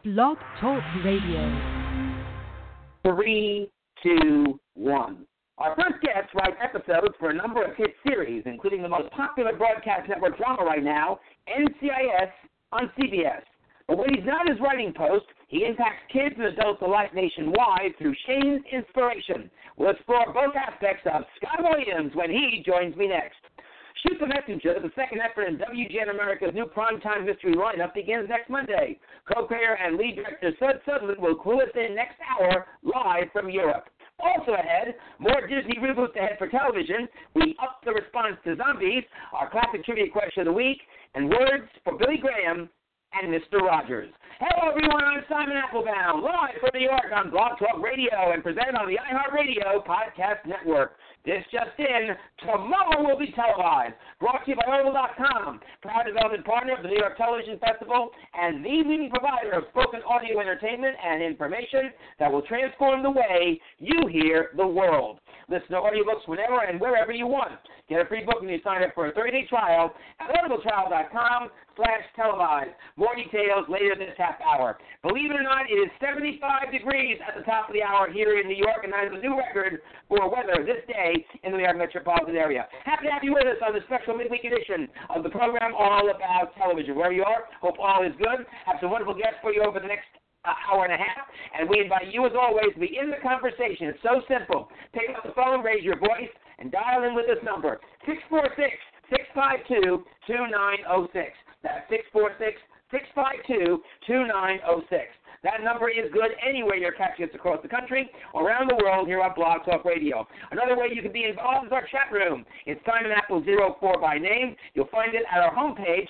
Blog Talk Radio. 3, 2, 1. Our first guest writes episodes for a number of hit series, including the most popular broadcast network drama right now, NCIS on CBS. But when he's not his writing post, he impacts kids and adults alike nationwide through Shane's inspiration. We'll explore both aspects of Scott Williams when he joins me next. Shoot the Messenger, the second effort in WGN America's new primetime mystery lineup, begins next Monday. Co-creator and lead director Sud Sutherland will clue us in next hour live from Europe. Also ahead, more Disney reboots ahead for television. We up the response to zombies, our classic trivia question of the week, and words for Billy Graham and Mr. Rogers. Hello, everyone. I'm Simon Applebaum, live from New York on Blog Talk Radio and presented on the iHeartRadio Podcast Network. This just in, tomorrow will be televised. Brought to you by Audible.com, proud development partner of the New York Television Festival and the leading provider of spoken audio entertainment and information that will transform the way you hear the world. Listen to audiobooks whenever and wherever you want. Get a free book when you sign up for a 30-day trial at audibletrial.com/televised. More details later this half hour. Believe it or not, it is 75 degrees at the top of the hour here in New York, and that is a new record for weather this day in the New York metropolitan area. Happy to have you with us on the special midweek edition of the program All About Television. Wherever you are, hope all is good. Have some wonderful guests for you over the next hour and a half, and we invite you, as always, to be in the conversation. It's so simple. Pick up the phone, raise your voice, and dial in with this number, 646-652-2906. That's 646-652-2906. That number is good anywhere you're catching us across the country or around the world here on Blog Talk Radio. Another way you can be involved is our chat room. It's Simon Apple 04 by name. You'll find it at our homepage,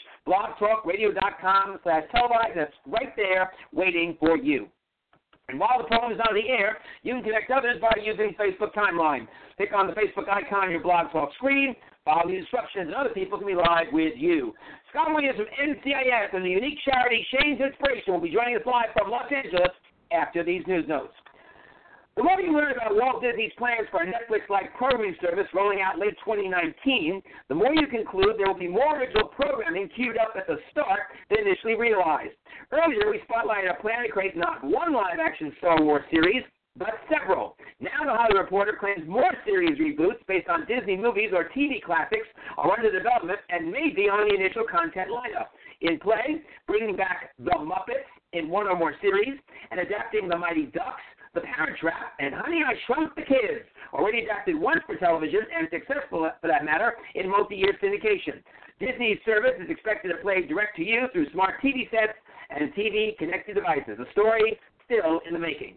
blogtalkradio.com/televised. That's right there waiting for you. And while the program is on the air, you can connect others by using Facebook Timeline. Click on the Facebook icon on your Blog Talk screen, follow the instructions, and other people can be live with you. Scott Williams from NCIS and the unique charity Shane's Inspiration will be joining us live from Los Angeles after these news notes. The more you learn about Walt Disney's plans for a Netflix-like programming service rolling out late 2019, the more you conclude there will be more original programming queued up at the start than initially realized. Earlier, we spotlighted a plan to create not one live-action Star Wars series, but several. Now the Hollywood Reporter claims more series reboots based on Disney movies or TV classics are under development and may be on the initial content lineup. In play, bringing back The Muppets in one or more series and adapting The Mighty Ducks, The Parent Trap, and Honey, I Shrunk the Kids, already adapted once for television and successful, for that matter, in multi-year syndication. Disney's service is expected to play direct to you through smart TV sets and TV-connected devices. A story still in the making.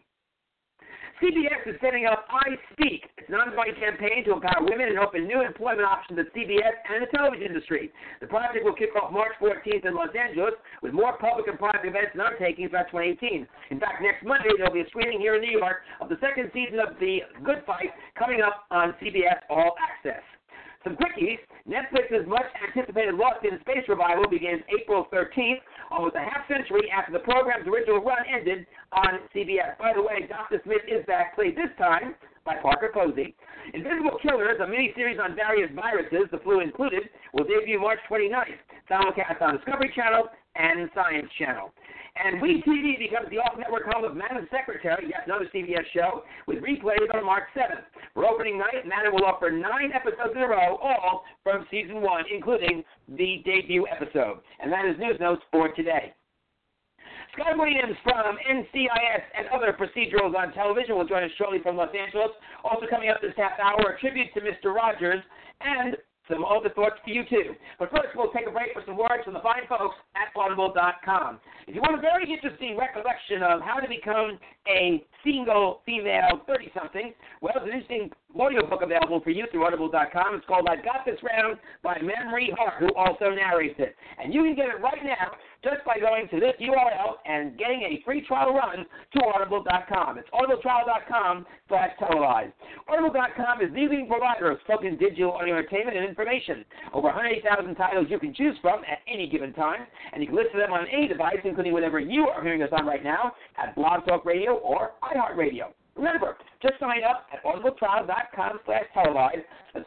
CBS is setting up I Speak. It's an ongoing campaign to empower women and open new employment options at CBS and the television industry. The project will kick off March 14th in Los Angeles with more public and private events and undertakings throughout 2018. In fact, next Monday there will be a screening here in New York of the second season of The Good Fight coming up on CBS All Access. Some quickies. Netflix's much-anticipated Lost in Space revival begins April 13th, almost a half-century after the program's original run ended on CBS. By the way, Dr. Smith is back, played this time by Parker Posey. Invisible Killers, a mini-series on various viruses, the flu included, will debut March 29th. Simulcast on Discovery Channel and Science Channel. And We TV becomes the off-network home of Madam Secretary, yet another CBS show, with replays on March 7th. For opening night, Madam will offer 9 episodes in a row, all from Season 1, including the debut episode. And that is news notes for today. Scott Williams from NCIS and other procedurals on television will join us shortly from Los Angeles. Also coming up this half hour, a tribute to Mr. Rogers and some other thoughts for you, too. But first, we'll take a break for some words from the fine folks at Audible.com. If you want a very interesting recollection of how to become a single female 30-something, well, there's an interesting audiobook available for you through Audible.com. It's called I've Got This Round by Memory Hart, who also narrates it. And you can get it right now just by going to this URL and getting a free trial run to Audible.com. It's audibletrial.com/televised. Audible.com is the leading provider of spoken digital audio entertainment and information. Over 180,000 titles you can choose from at any given time, and you can listen to them on any device, including whatever you are hearing us on right now at Blog Talk Radio or iHeartRadio. Remember, just sign up at audibletrial.com/televised. That's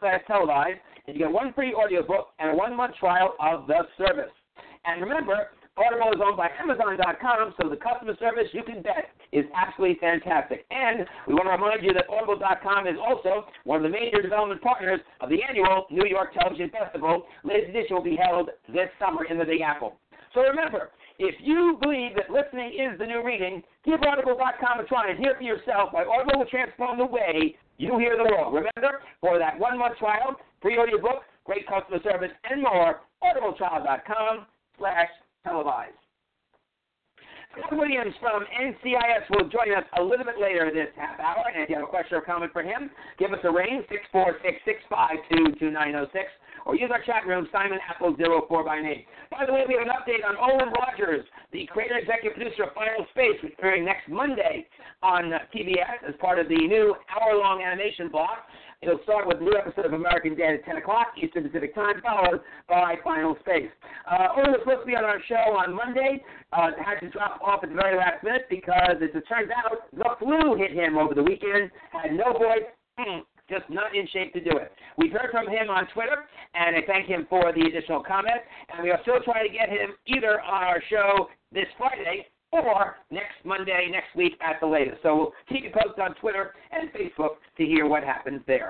audibletrial.com/televised, and you get one free audiobook and a 1-month trial of the service. And remember, Audible is owned by Amazon.com, so the customer service, you can bet, is absolutely fantastic. And we want to remind you that Audible.com is also one of the major development partners of the annual New York Television Festival. Latest edition will be held this summer in the Big Apple. So remember, if you believe that listening is the new reading, give Audible.com a try and hear for yourself why Audible will transform the way you hear the world. Remember, for that 1-month trial, free audiobook, great customer service, and more, audibletrial.com/televised. Scott Williams from NCIS will join us a little bit later this half hour, and if you have a question or comment for him, give us a ring, 646-652-2906, or use our chat room, Simon Apple 04 by name. By the way, we have an update on Olin Rogers, the creator and executive producer of Final Space, which is appearing next Monday on PBS as part of the new hour-long animation block. It'll start with a new episode of American Dad at 10 o'clock Eastern Pacific Time, followed by Final Space. Olin was supposed to be on our show on Monday. Had to drop off at the very last minute because, as it turns out, the flu hit him over the weekend. Had no voice, just not in shape to do it. We've heard from him on Twitter, and I thank him for the additional comment. And we are still trying to get him either on our show this Friday or next Monday, next week at the latest. So we'll keep you posted on Twitter and Facebook to hear what happens there.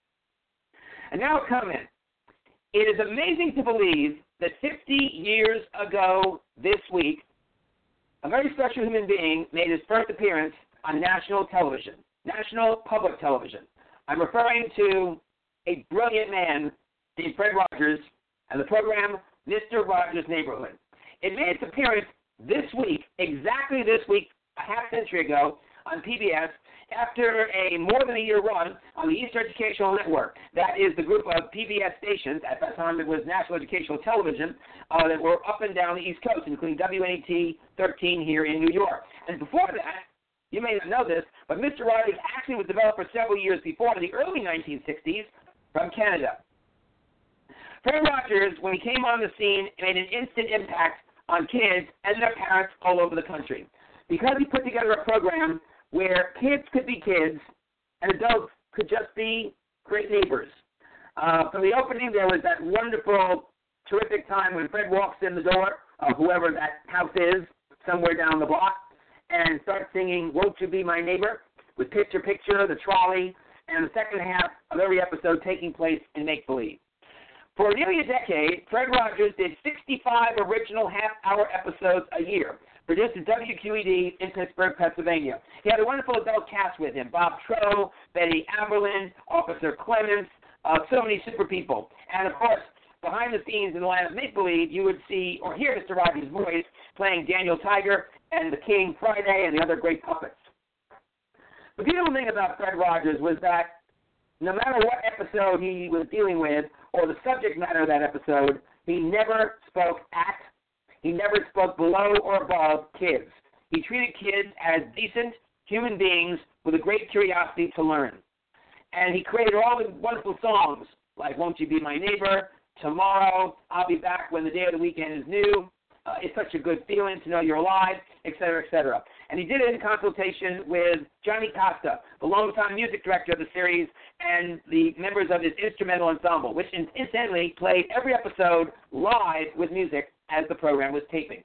And now a comment. It is amazing to believe that 50 years ago this week, a very special human being made his first appearance on national television, national public television. I'm referring to a brilliant man named Fred Rogers and the program Mr. Rogers' Neighborhood. It made its appearance this week, exactly this week, a half century ago, on PBS, after a more than a year run on the Eastern Educational Network. That is the group of PBS stations, at that time it was National Educational Television, that were up and down the East Coast, including WNET 13 here in New York. And before that, you may not know this, but Mr. Rogers actually was developed for several years before, in the early 1960s, from Canada. Fred Rogers, when he came on the scene, made an instant impact on kids and their parents all over the country, because he put together a program where kids could be kids and adults could just be great neighbors. From the opening, there was that wonderful, terrific time when Fred walks in the door of whoever that house is, somewhere down the block, and starts singing "Won't You Be My Neighbor" with Picture Picture, the trolley, and the second half of every episode taking place in make-believe. For nearly a decade, Fred Rogers did 65 original half-hour episodes a year, produced at WQED in Pittsburgh, Pennsylvania. He had a wonderful adult cast with him: Bob Troe, Betty Aberlin, Officer Clements, so many super people. And, of course, behind the scenes in the land of make-believe, you would see or hear Mr. Rogers' voice playing Daniel Tiger and the King Friday and the other great puppets. The beautiful thing about Fred Rogers was that no matter what episode he was dealing with or the subject matter of that episode, he never spoke at, he never spoke below or above kids. He treated kids as decent human beings with a great curiosity to learn. And he created all the wonderful songs like "Won't You Be My Neighbor," "Tomorrow," "I'll Be Back When the Day of the Weekend Is New," "It's Such a Good Feeling to Know You're Alive," etc., etc. And he did it in consultation with Johnny Costa, the longtime music director of the series, and the members of his instrumental ensemble, which incidentally played every episode live with music as the program was taping.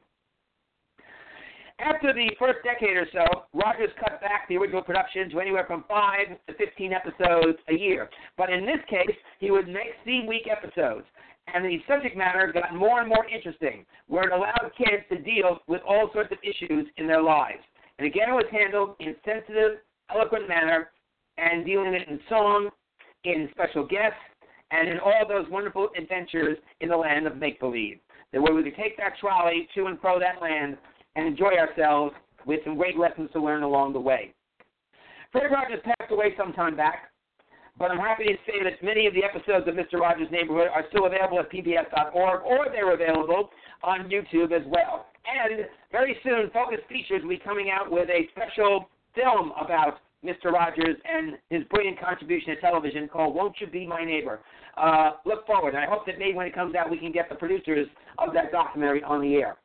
After the first decade or so, Rogers cut back the original production to anywhere from 5 to 15 episodes a year. But in this case, he would make theme-week episodes, and the subject matter got more and more interesting, where it allowed kids to deal with all sorts of issues in their lives. And again, it was handled in sensitive, eloquent manner, and dealing with it in song, in special guests, and in all those wonderful adventures in the land of make-believe, where we could take that trolley to and fro that land and enjoy ourselves with some great lessons to learn along the way. Fred Rogers passed away some time back, but I'm happy to say that many of the episodes of Mr. Rogers' Neighborhood are still available at pbs.org, or they're available on YouTube as well. And very soon, Focus Features will be coming out with a special film about Mr. Rogers and his brilliant contribution to television called "Won't You Be My Neighbor." Look forward, and I hope that maybe when it comes out we can get the producers of that documentary on the air.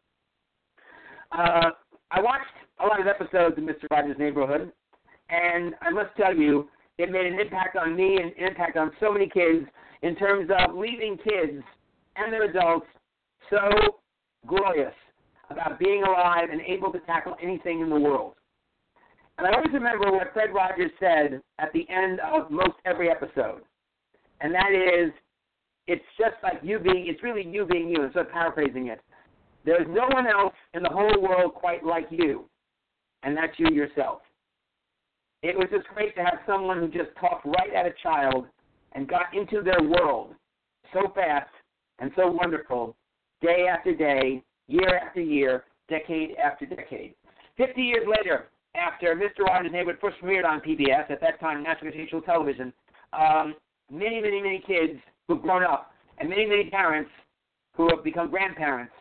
I watched a lot of episodes of Mr. Rogers' Neighborhood, and I must tell you, it made an impact on me and an impact on so many kids in terms of leaving kids and their adults so glorious. about being alive and able to tackle anything in the world. And I always remember what Fred Rogers said at the end of most every episode, and that is, it's just like you being, it's really you being you, instead of paraphrasing it. There's no one else in the whole world quite like you, and that's you yourself. It was just great to have someone who just talked right at a child and got into their world so fast and so wonderful, day after day, year after year, decade after decade. 50 years later, after Mr. Rogers' Neighborhood first premiered on PBS, at that time National Digital Television, many, many, many kids who've grown up and many, many parents who have become grandparents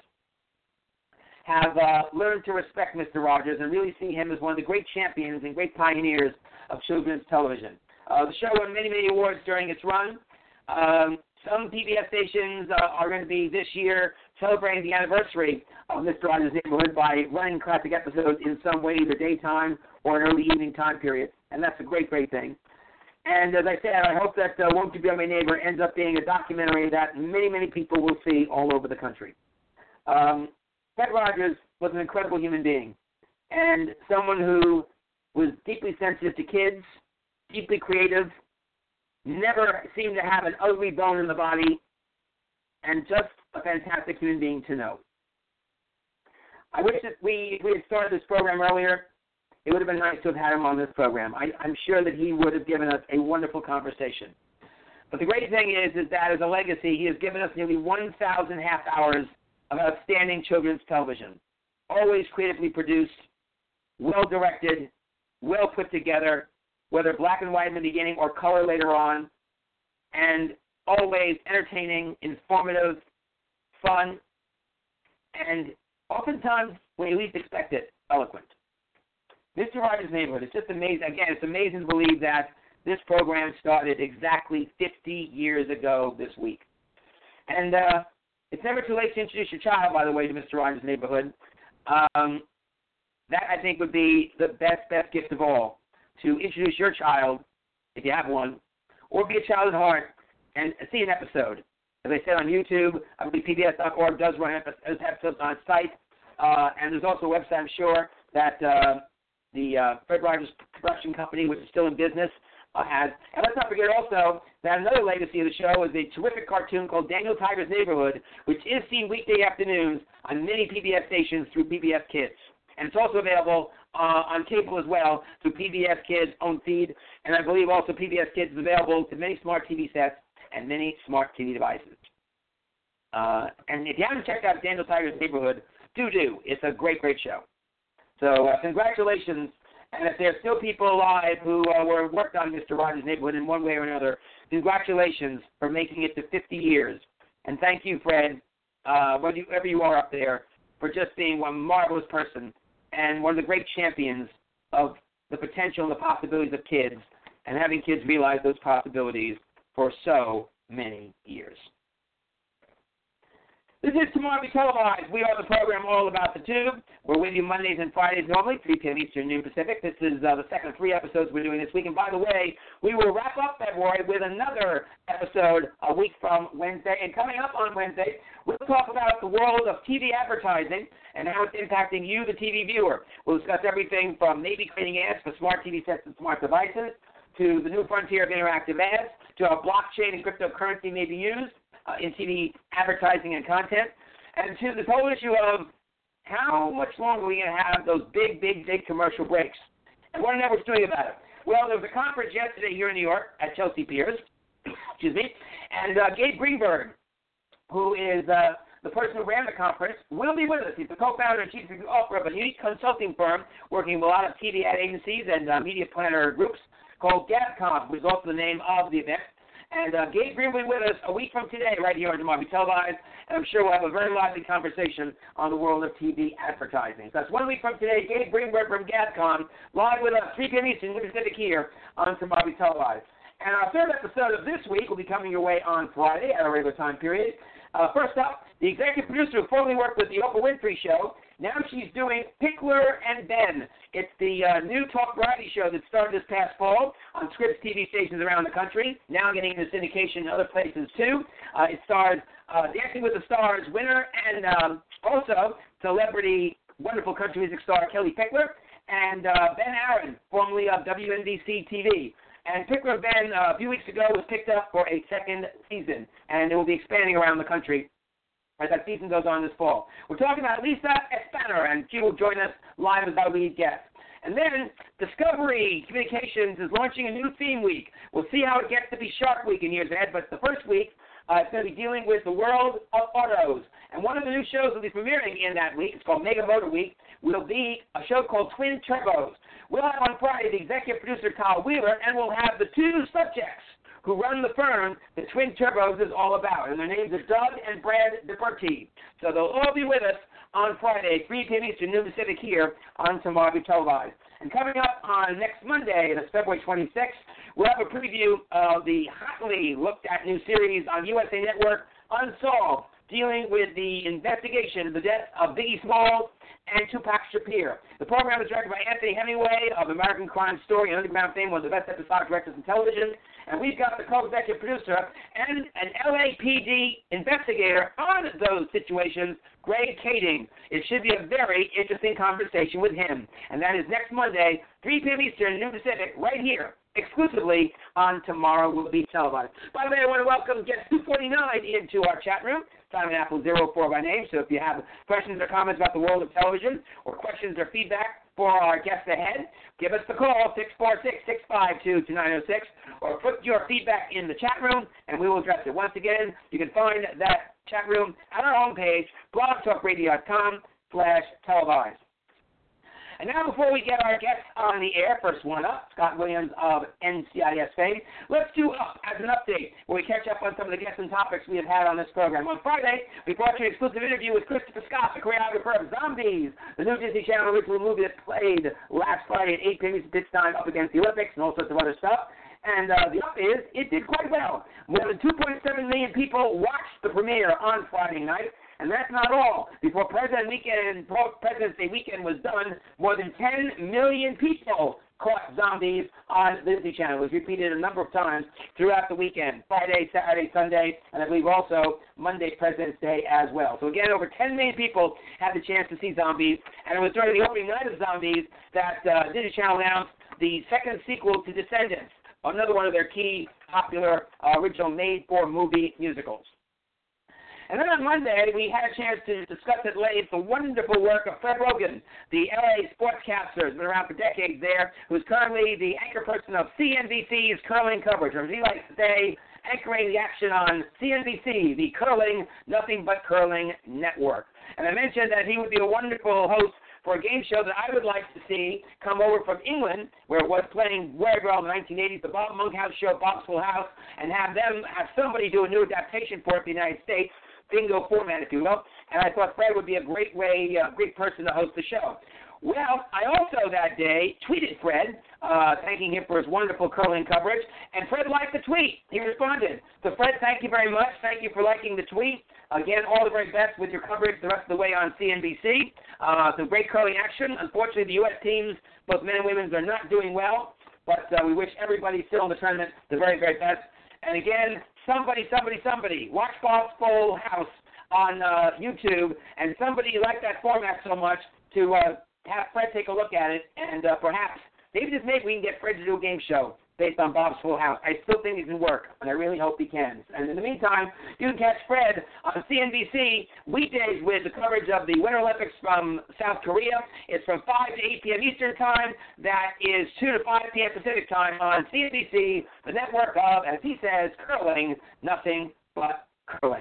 have learned to respect Mr. Rogers and really see him as one of the great champions and great pioneers of children's television. The show won many, many awards during its run. Some PBS stations are going to be this year celebrating the anniversary of Mr. Rogers' Neighborhood by running classic episodes in some way, either daytime or an early evening time period, and that's a great, great thing. And as I said, I hope that Won't You Be My Neighbor ends up being a documentary that many, many people will see all over the country. Fred Rogers was an incredible human being and someone who was deeply sensitive to kids, deeply creative, never seemed to have an ugly bone in the body, and just a fantastic human being to know. I wish that we had started this program earlier. It would have been nice to have had him on this program. I'm sure that he would have given us a wonderful conversation. But the great thing is that as a legacy, he has given us nearly 1,000 half hours of outstanding children's television, always creatively produced, well-directed, well put together, whether black and white in the beginning or color later on, and always entertaining, informative, fun, and oftentimes, when you least expect it, eloquent. Mr. Rogers' Neighborhood is just amazing. Again, it's amazing to believe that this program started exactly 50 years ago this week. And it's never too late to introduce your child, by the way, to Mr. Rogers' Neighborhood. That, I think, would be the best gift of all, to introduce your child, if you have one, or be a child at heart and see an episode. As I said, on YouTube, I believe PBS.org does run episodes on its site, and there's also a website, I'm sure, that the Fred Rogers Production Company, which is still in business, has. And let's not forget also that another legacy of the show is a terrific cartoon called Daniel Tiger's Neighborhood, which is seen weekday afternoons on many PBS stations through PBS Kids. And it's also available on cable as well through PBS Kids' own feed. And I believe also PBS Kids is available to many smart TV sets and many smart TV devices. And if you haven't checked out Daniel Tiger's Neighborhood, do. It's a great, great show. So congratulations. And if there's still people alive who worked on Mr. Rogers' Neighborhood in one way or another, congratulations for making it to 50 years. And thank you, Fred, wherever you are up there, for just being one marvelous person and one of the great champions of the potential and the possibilities of kids and having kids realize those possibilities for so many years. This is Tomorrow Be Televised. We are the program all about the tube. We're with you Mondays and Fridays normally, 3 p.m. Eastern, noon Pacific. This is the second of 3 episodes we're doing this week. And by the way, we will wrap up February with another episode a week from Wednesday. And coming up on Wednesday, we'll talk about the world of TV advertising and how it's impacting you, the TV viewer. We'll discuss everything from maybe creating ads for smart TV sets and smart devices, to the new frontier of interactive ads, to how blockchain and cryptocurrency may be used in TV advertising and content, and to this whole issue of how much longer are we going to have those big commercial breaks. And what are networks doing about it? Well, there was a conference yesterday here in New York at Chelsea Piers, and Gabe Greenberg, who is the person who ran the conference, will be with us. He's the co-founder and chief executive officer of a unique consulting firm working with a lot of TV ad agencies and media planner groups called GABCOM, which is also the name of the event. And Gabe Green will be with us a week from today right here on Tomorrow Be Televised, and I'm sure we'll have a very lively conversation on the world of TV advertising. So that's 1 week from today, Gabe Greenberg from GABCOM, live with us, 3 p.m. Eastern, Pacific here on Tomorrow Be Televised. And our third episode of this week will be coming your way on Friday at a regular time period. First up, the executive producer who formerly worked with the Oprah Winfrey Show, now she's doing Pickler and Ben. It's the new talk variety show that started this past fall on Scripps TV stations around the country, now getting into syndication in other places too. It stars Dancing with the Stars winner and also celebrity, wonderful country music star Kelly Pickler, and Ben Aaron, formerly of WNBC TV. And Pickler Ben, a few weeks ago, was picked up for a second season, and it will be expanding around the country as that season goes on this fall. We're talking about Lisa Espaner, and she will join us live as our lead guest. And then Discovery Communications is launching a new theme week. We'll see how it gets to be Shark Week in years ahead, but the first week it's going to be dealing with the world of autos. And one of the new shows that will be premiering in that week, it's called Mega Motor Week, will be a show called Twin Turbos. We'll have on Friday the executive producer, Kyle Wheeler, and we'll have the two subjects who run the firm that Twin Turbos is all about. And their names are Doug and Brad DeBerti. So they'll all be with us on Friday, 3 p.m. Eastern, noon Pacific, here on Tomorrow Televised. And coming up on next Monday, that's February 26th, we'll have a preview of the hotly looked at new series on USA Network, Unsolved, dealing with the investigation of the death of Biggie Smalls and Tupac Shakur. The program is directed by Anthony Hemingway of American Crime Story and Underground fame, one of the best episodic directors in television. And we've got the co-executive producer and an LAPD investigator on those situations, Greg Kading. It should be a very interesting conversation with him. And that is next Monday, 3 p.m. Eastern, noon Pacific, right here, exclusively on Tomorrow Will Be Televised. By the way, I want to welcome guest 249 into our chat room. Simon Apple 04 by name. So if you have questions or comments about the world of television or questions or feedback for our guests ahead, give us the call, 646-652-2906, or put your feedback in the chat room, and we will address it. Once again, you can find that chat room at our homepage, blogtalkradio.com/televised. And now, before we get our guests on the air, first one up, Scott Williams of NCIS fame, let's do Up as an update, where we catch up on some of the guests and topics we have had on this program. On Friday, we brought you an exclusive interview with Christopher Scott, the choreographer of Zombies, the new Disney Channel original movie that played last Friday at 8 p.m. Eastern time up against the Olympics and all sorts of other stuff. And the up is, it did quite well. More than 2.7 million people watched the premiere on Friday night. And that's not all. Before President's Day weekend was done, more than 10 million people caught Zombies on the Disney Channel. It was repeated a number of times throughout the weekend, Friday, Saturday, Sunday, and I believe also Monday, President's Day as well. So again, over 10 million people had the chance to see Zombies, and it was during the opening night of Zombies that Disney Channel announced the second sequel to Descendants, another one of their key, popular, original made-for-movie musicals. And then on Monday, we had a chance to discuss at length the wonderful work of Fred Rogan, the LA sportscaster, who's been around for decades there, who's currently the anchor person of CNBC's curling coverage, or as he likes to say, anchoring the action on CNBC, the Curling, Nothing But Curling Network. And I mentioned that he would be a wonderful host for a game show that I would like to see come over from England, where it was playing very well in the 1980s, the Bob Monkhouse show, Bob's Full House, and have somebody do a new adaptation for it in the United States, bingo format, if you will, and I thought Fred would be a great person to host the show. Well, I also that day tweeted Fred, thanking him for his wonderful curling coverage, and Fred liked the tweet. He responded. So, Fred, thank you very much. Thank you for liking the tweet. Again, all the very best with your coverage the rest of the way on CNBC. Some great curling action. Unfortunately, the U.S. teams, both men and women, are not doing well, but we wish everybody still in the tournament the very, very best. And again, somebody, watch Bob's Full House on YouTube, and somebody liked that format so much to have Fred take a look at it, and perhaps, maybe we can get Fred to do a game show based on Bob's Full House. I still think it can work, and I really hope he can. And in the meantime, you can catch Fred on CNBC weekdays with the coverage of the Winter Olympics from South Korea. It's from 5 to 8 p.m. Eastern Time. That is 2 to 5 p.m. Pacific Time on CNBC, the network of, as he says, curling, nothing but curling.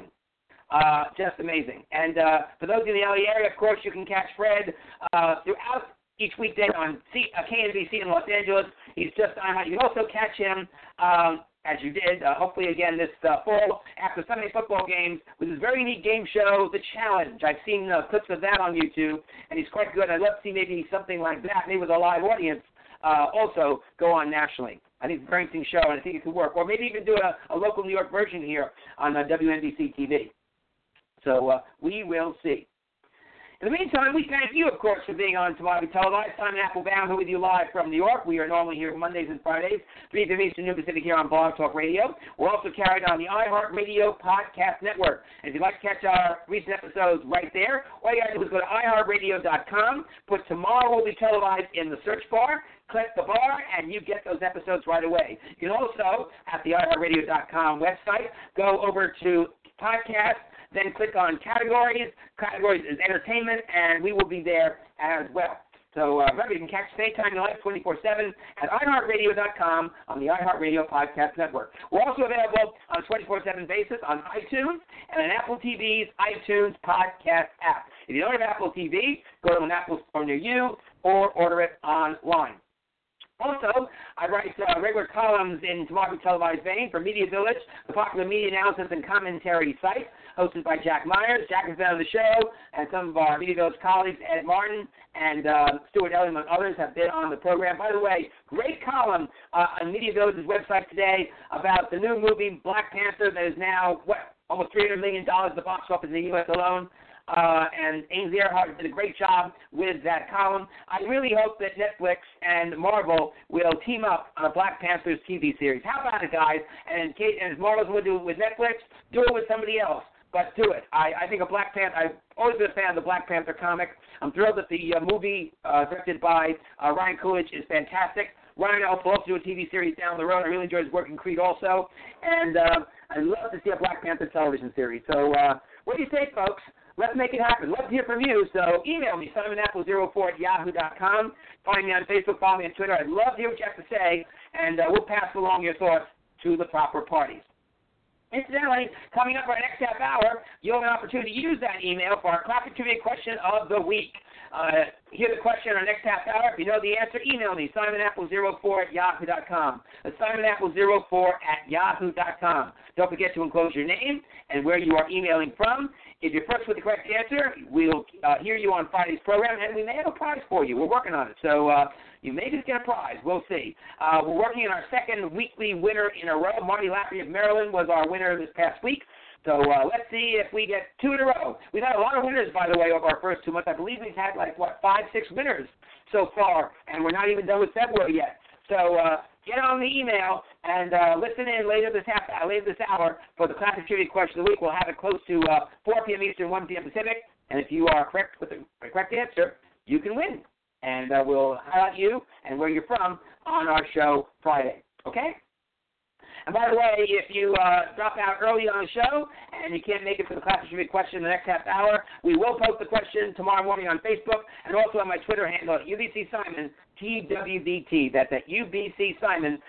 Just amazing. And for those in the LA area, of course, you can catch Fred throughout each weekday on KNBC in Los Angeles. He's just on. You can also catch him, as you did, hopefully again this fall after Sunday football games with his very unique game show, The Challenge. I've seen clips of that on YouTube, and he's quite good. I'd love to see maybe something like that, maybe with a live audience, also go on nationally. I think it's a very interesting show, and I think it could work. Or maybe even do a local New York version here on WNBC TV. So we will see. In the meantime, we thank you, of course, for being on Tomorrow Televised. Simon Applebaum here with you live from New York. We are normally here Mondays and Fridays, 3 p.m. Eastern, noon Pacific here on Blog Talk Radio. We're also carried on the iHeartRadio Podcast Network. And if you'd like to catch our recent episodes right there, all you got to do is go to iHeartRadio.com, put Tomorrow Will Be Televised in the search bar, click the bar, and you get those episodes right away. You can also, at the iHeartRadio.com website, go over to Podcast, then click on Categories. Categories is Entertainment, and we will be there as well. So remember, you can catch us anytime you like, 24/7 at iHeartRadio.com on the iHeartRadio Podcast Network. We're also available on a 24/7 basis on iTunes and on Apple TV's iTunes Podcast app. If you don't have Apple TV, go to an Apple store near you or order it online. Also, I write regular columns in Tomorrow Televised vein for Media Village, the popular media analysis and commentary site, hosted by Jack Myers. Jack has been on the show, and some of our Media Village colleagues, Ed Martin and Stuart Elliott, among others, have been on the program. By the way, great column on Media Village's website today about the new movie Black Panther that is now, almost $300 million at the box office in the U.S. alone. And Ainsley Earhart did a great job with that column. I really hope that Netflix and Marvel will team up on a Black Panthers TV series. How about it, guys? And if Marvel's going to do it with Netflix, do it with somebody else. But do it. I think a Black Panther, I've always been a fan of the Black Panther comic. I'm thrilled that the movie directed by Ryan Coogler is fantastic. Ryan will also do a TV series down the road. I really enjoyed his work in Creed also. And I'd love to see a Black Panther television series. So what do you say, folks? Let's make it happen. Love to hear from you. So email me, simonapple04@yahoo.com. Find me on Facebook, follow me on Twitter. I'd love to hear what you have to say, and we'll pass along your thoughts to the proper parties. Incidentally, coming up our next half hour, you'll have an opportunity to use that email for our classic trivia question of the week. Hear the question in our next half hour. If you know the answer, email me, simonapple04@yahoo.com. That's simonapple04@yahoo.com. Don't forget to enclose your name and where you are emailing from. If you're first with the correct answer, we'll hear you on Friday's program, and we may have a prize for you. We're working on it, so you may just get a prize. We'll see. We're working on our second weekly winner in a row. Marty Lappy of Maryland was our winner this past week. So let's see if we get 2 in a row. We've had a lot of winners, by the way, over our first 2 months. I believe we've had 5, 6 winners so far, and we're not even done with February yet. So get on the email and listen in later this hour for the classic trivia question of the week. We'll have it close to 4 p.m. Eastern, 1 p.m. Pacific. And if you are correct with the correct answer, you can win. And we'll highlight you and where you're from on our show Friday. Okay? And by the way, if you drop out early on the show and you can't make it for the classic trivia question in the next half hour, we will post the question tomorrow morning on Facebook and also on my Twitter handle at UBC Simon TWBT. That's at UBC Simon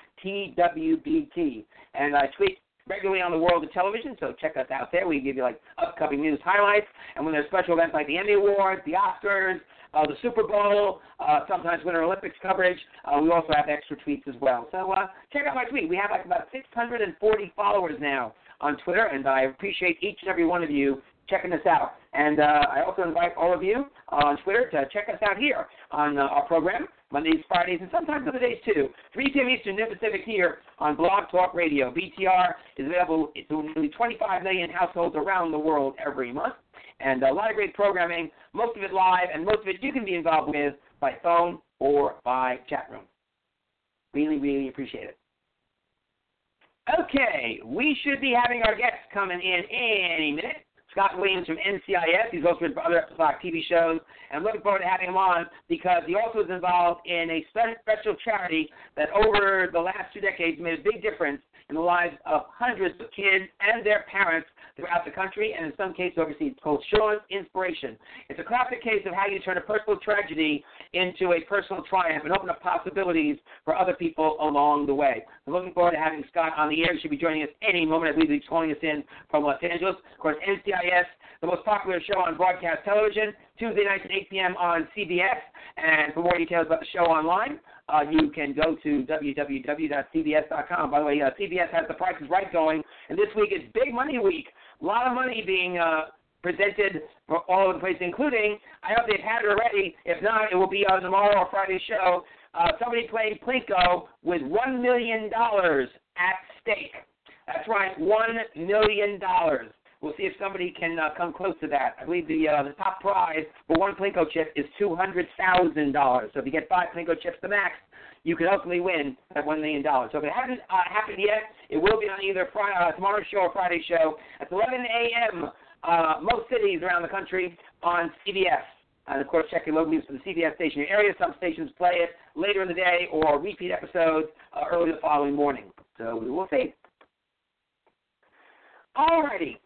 TWBT. And I tweet regularly on the world of television, so check us out there. We give you upcoming news highlights, and when there's special events like the Emmy Awards, the Oscars, the Super Bowl, sometimes Winter Olympics coverage, we also have extra tweets as well. So check out my tweet. We have about 640 followers now on Twitter, and I appreciate each and every one of you checking us out. And I also invite all of you on Twitter to check us out here on our program, Mondays, Fridays, and sometimes other days too. 3 p.m. Eastern, noon Pacific here on Blog Talk Radio. BTR is available to nearly 25 million households around the world every month. And a lot of great programming, most of it live, and most of it you can be involved with by phone or by chat room. Really, really appreciate it. Okay, we should be having our guests coming in any minute. Scott Williams from NCIS. He's also been for other TV shows, and I'm looking forward to having him on because he also is involved in a special charity that over the last 2 decades made a big difference in the lives of hundreds of kids and their parents throughout the country and in some cases overseas. It's called Sean's Inspiration. It's a classic case of how you turn a personal tragedy into a personal triumph and open up possibilities for other people along the way. I'm looking forward to having Scott on the air. He should be joining us any moment. I believe he's calling us in from Los Angeles. Of course, NCIS, the most popular show on broadcast television, Tuesday nights at 8 p.m. on CBS. And for more details about the show online, you can go to www.cbs.com. By the way, CBS has The Price is Right going, and this week is Big Money Week. A lot of money being presented all over the place, including, I hope they've had it already. If not, it will be on tomorrow or Friday's show. Somebody playing Plinko with $1 million at stake. That's right, $1 million. We'll see if somebody can come close to that. I believe the top prize for one Plinko chip is $200,000. So if you get 5 Plinko chips to max, you can ultimately win that $1 million. So if it hasn't happened yet, it will be on either tomorrow's show or Friday's show at 11 a.m. Most cities around the country on CBS. And, of course, check your local news for the CBS station in your area. Some stations play it later in the day or repeat episodes early the following morning. So we will see. All righty.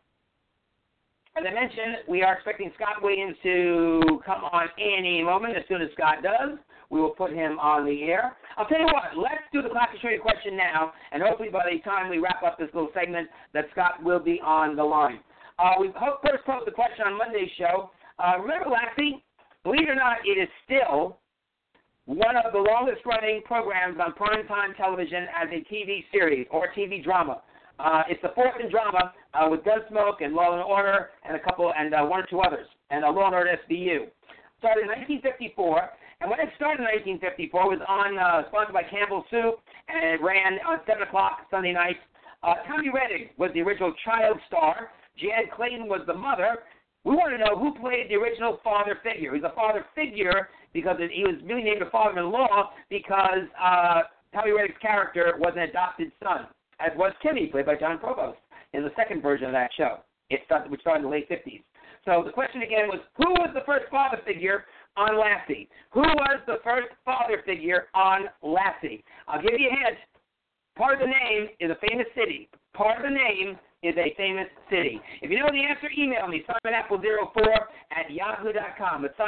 As I mentioned, we are expecting Scott Williams to come on any moment. As soon as Scott does, we will put him on the air. I'll tell you what, let's do the classic trivia question now, and hopefully by the time we wrap up this little segment, that Scott will be on the line. We first posed the question on Monday's show. Remember Lassie? Believe it or not, it is still one of the longest-running programs on primetime television as a TV series or TV drama. It's the fourth in drama with Gunsmoke and Law and Order and one or two others, and Law and Order SVU. Started in 1954, and when it started in 1954, it was sponsored by Campbell Soup, and it ran on 7 o'clock Sunday nights. Tommy Redding was the original child star. Jan Clayton was the mother. We want to know who played the original father figure. He's a father figure because he was really named a father-in-law because Tommy Redding's character was an adopted son, as was Timmy, played by John Provost, in the second version of that show, which started in the late 50s. So the question again was, who was the first father figure on Lassie? Who was the first father figure on Lassie? I'll give you a hint. Part of the name is a famous city. Part of the name is a famous city. If you know the answer, email me, SimonApple04@yahoo.com. It's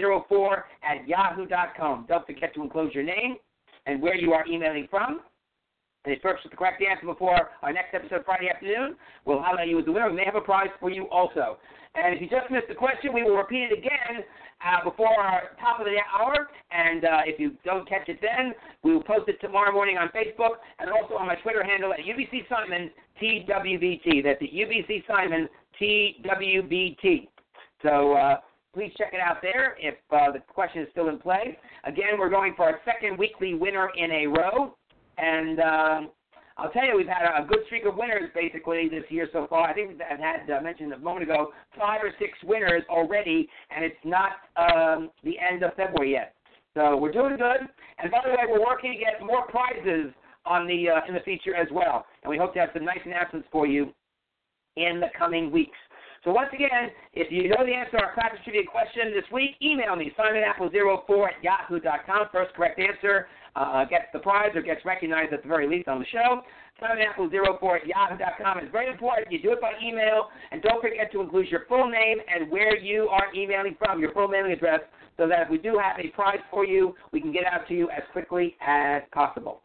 SimonApple04@yahoo.com. Don't forget to enclose your name and where you are emailing from. And if first with the correct answer before our next episode Friday afternoon, we'll highlight you as the winner. We may have a prize for you also. And if you just missed the question, we will repeat it again before our top of the hour. And if you don't catch it then, we will post it tomorrow morning on Facebook and also on my Twitter handle at UBC Simon TWBT. That's at UBC Simon TWBT. So please check it out there if the question is still in play. Again, we're going for our second weekly winner in a row. And I'll tell you, we've had a good streak of winners, basically, this year so far. I think I had mentioned a moment ago 5 or 6 winners already, and it's not the end of February yet. So we're doing good. And by the way, we're working to get more prizes on in the feature as well. And we hope to have some nice announcements for you in the coming weeks. So once again, if you know the answer to our classic trivia question this week, email me, SimonApple04@yahoo.com. First correct answer gets the prize or gets recognized at the very least on the show. SimonApple04@yahoo.com. It's very important. You do it by email, and don't forget to include your full name and where you are emailing from, your full mailing address, so that if we do have a prize for you, we can get out to you as quickly as possible.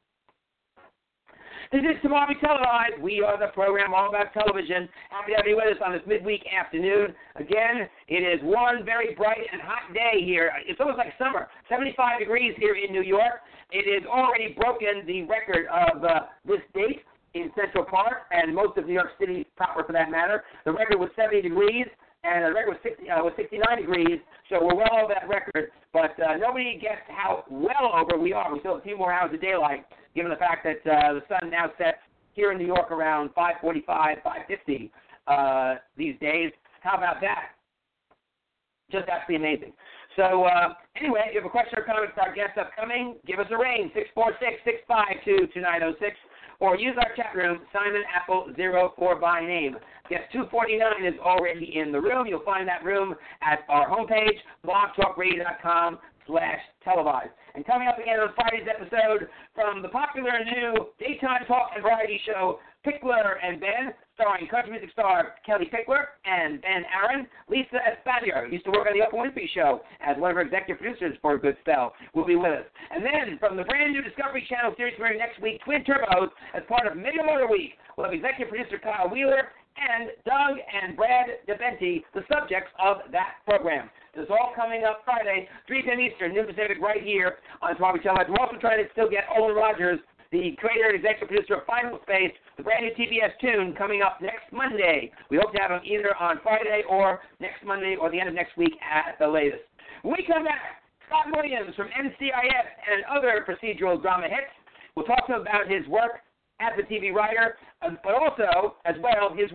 This is Tomorrow We Televised. We are the program all about television. Happy to have you with us on this midweek afternoon. Again, it is one very bright and hot day here. It's almost like summer. 75 degrees here in New York. It has already broken the record of this date in Central Park and most of New York City proper for that matter. The record was 70 degrees. And the record was 69 degrees, so we're well over that record. But nobody gets how well over we are. We still have a few more hours of daylight, given the fact that the sun now sets here in New York around 5:45, 5:50 these days. How about that? Just absolutely amazing. So anyway, if you have a question or comment for our guests upcoming, give us a ring, 646-652-2906. Or use our chat room, Simon Apple 04 by name. Guest 249 is already in the room. You'll find that room at our homepage, blogtalkradio.com/televised. And coming up again on Friday's episode from the popular new daytime talk and variety show, Pickler and Ben, starring country music star Kelly Pickler and Ben Aaron. Lisa Espadio used to work on the Oprah Winfrey Show as one of her executive producers for a good spell, will be with us. And then from the brand new Discovery Channel series premiering next week, Twin Turbos, as part of Mega Motor Week, we'll have executive producer Kyle Wheeler and Doug and Brad DeBenti, the subjects of that program. This is all coming up Friday, 3 p.m. Eastern, noon Pacific, right here on Tomorrow We Televised. We're also trying to still get Olin Rogers, the creator and executive producer of Final Space, the brand new TBS tune, coming up next Monday. We hope to have him either on Friday or next Monday or the end of next week at the latest. When we come back, Scott Williams from NCIS and other procedural drama hits. We'll talk to him about his work as a TV writer, but also, as well, his work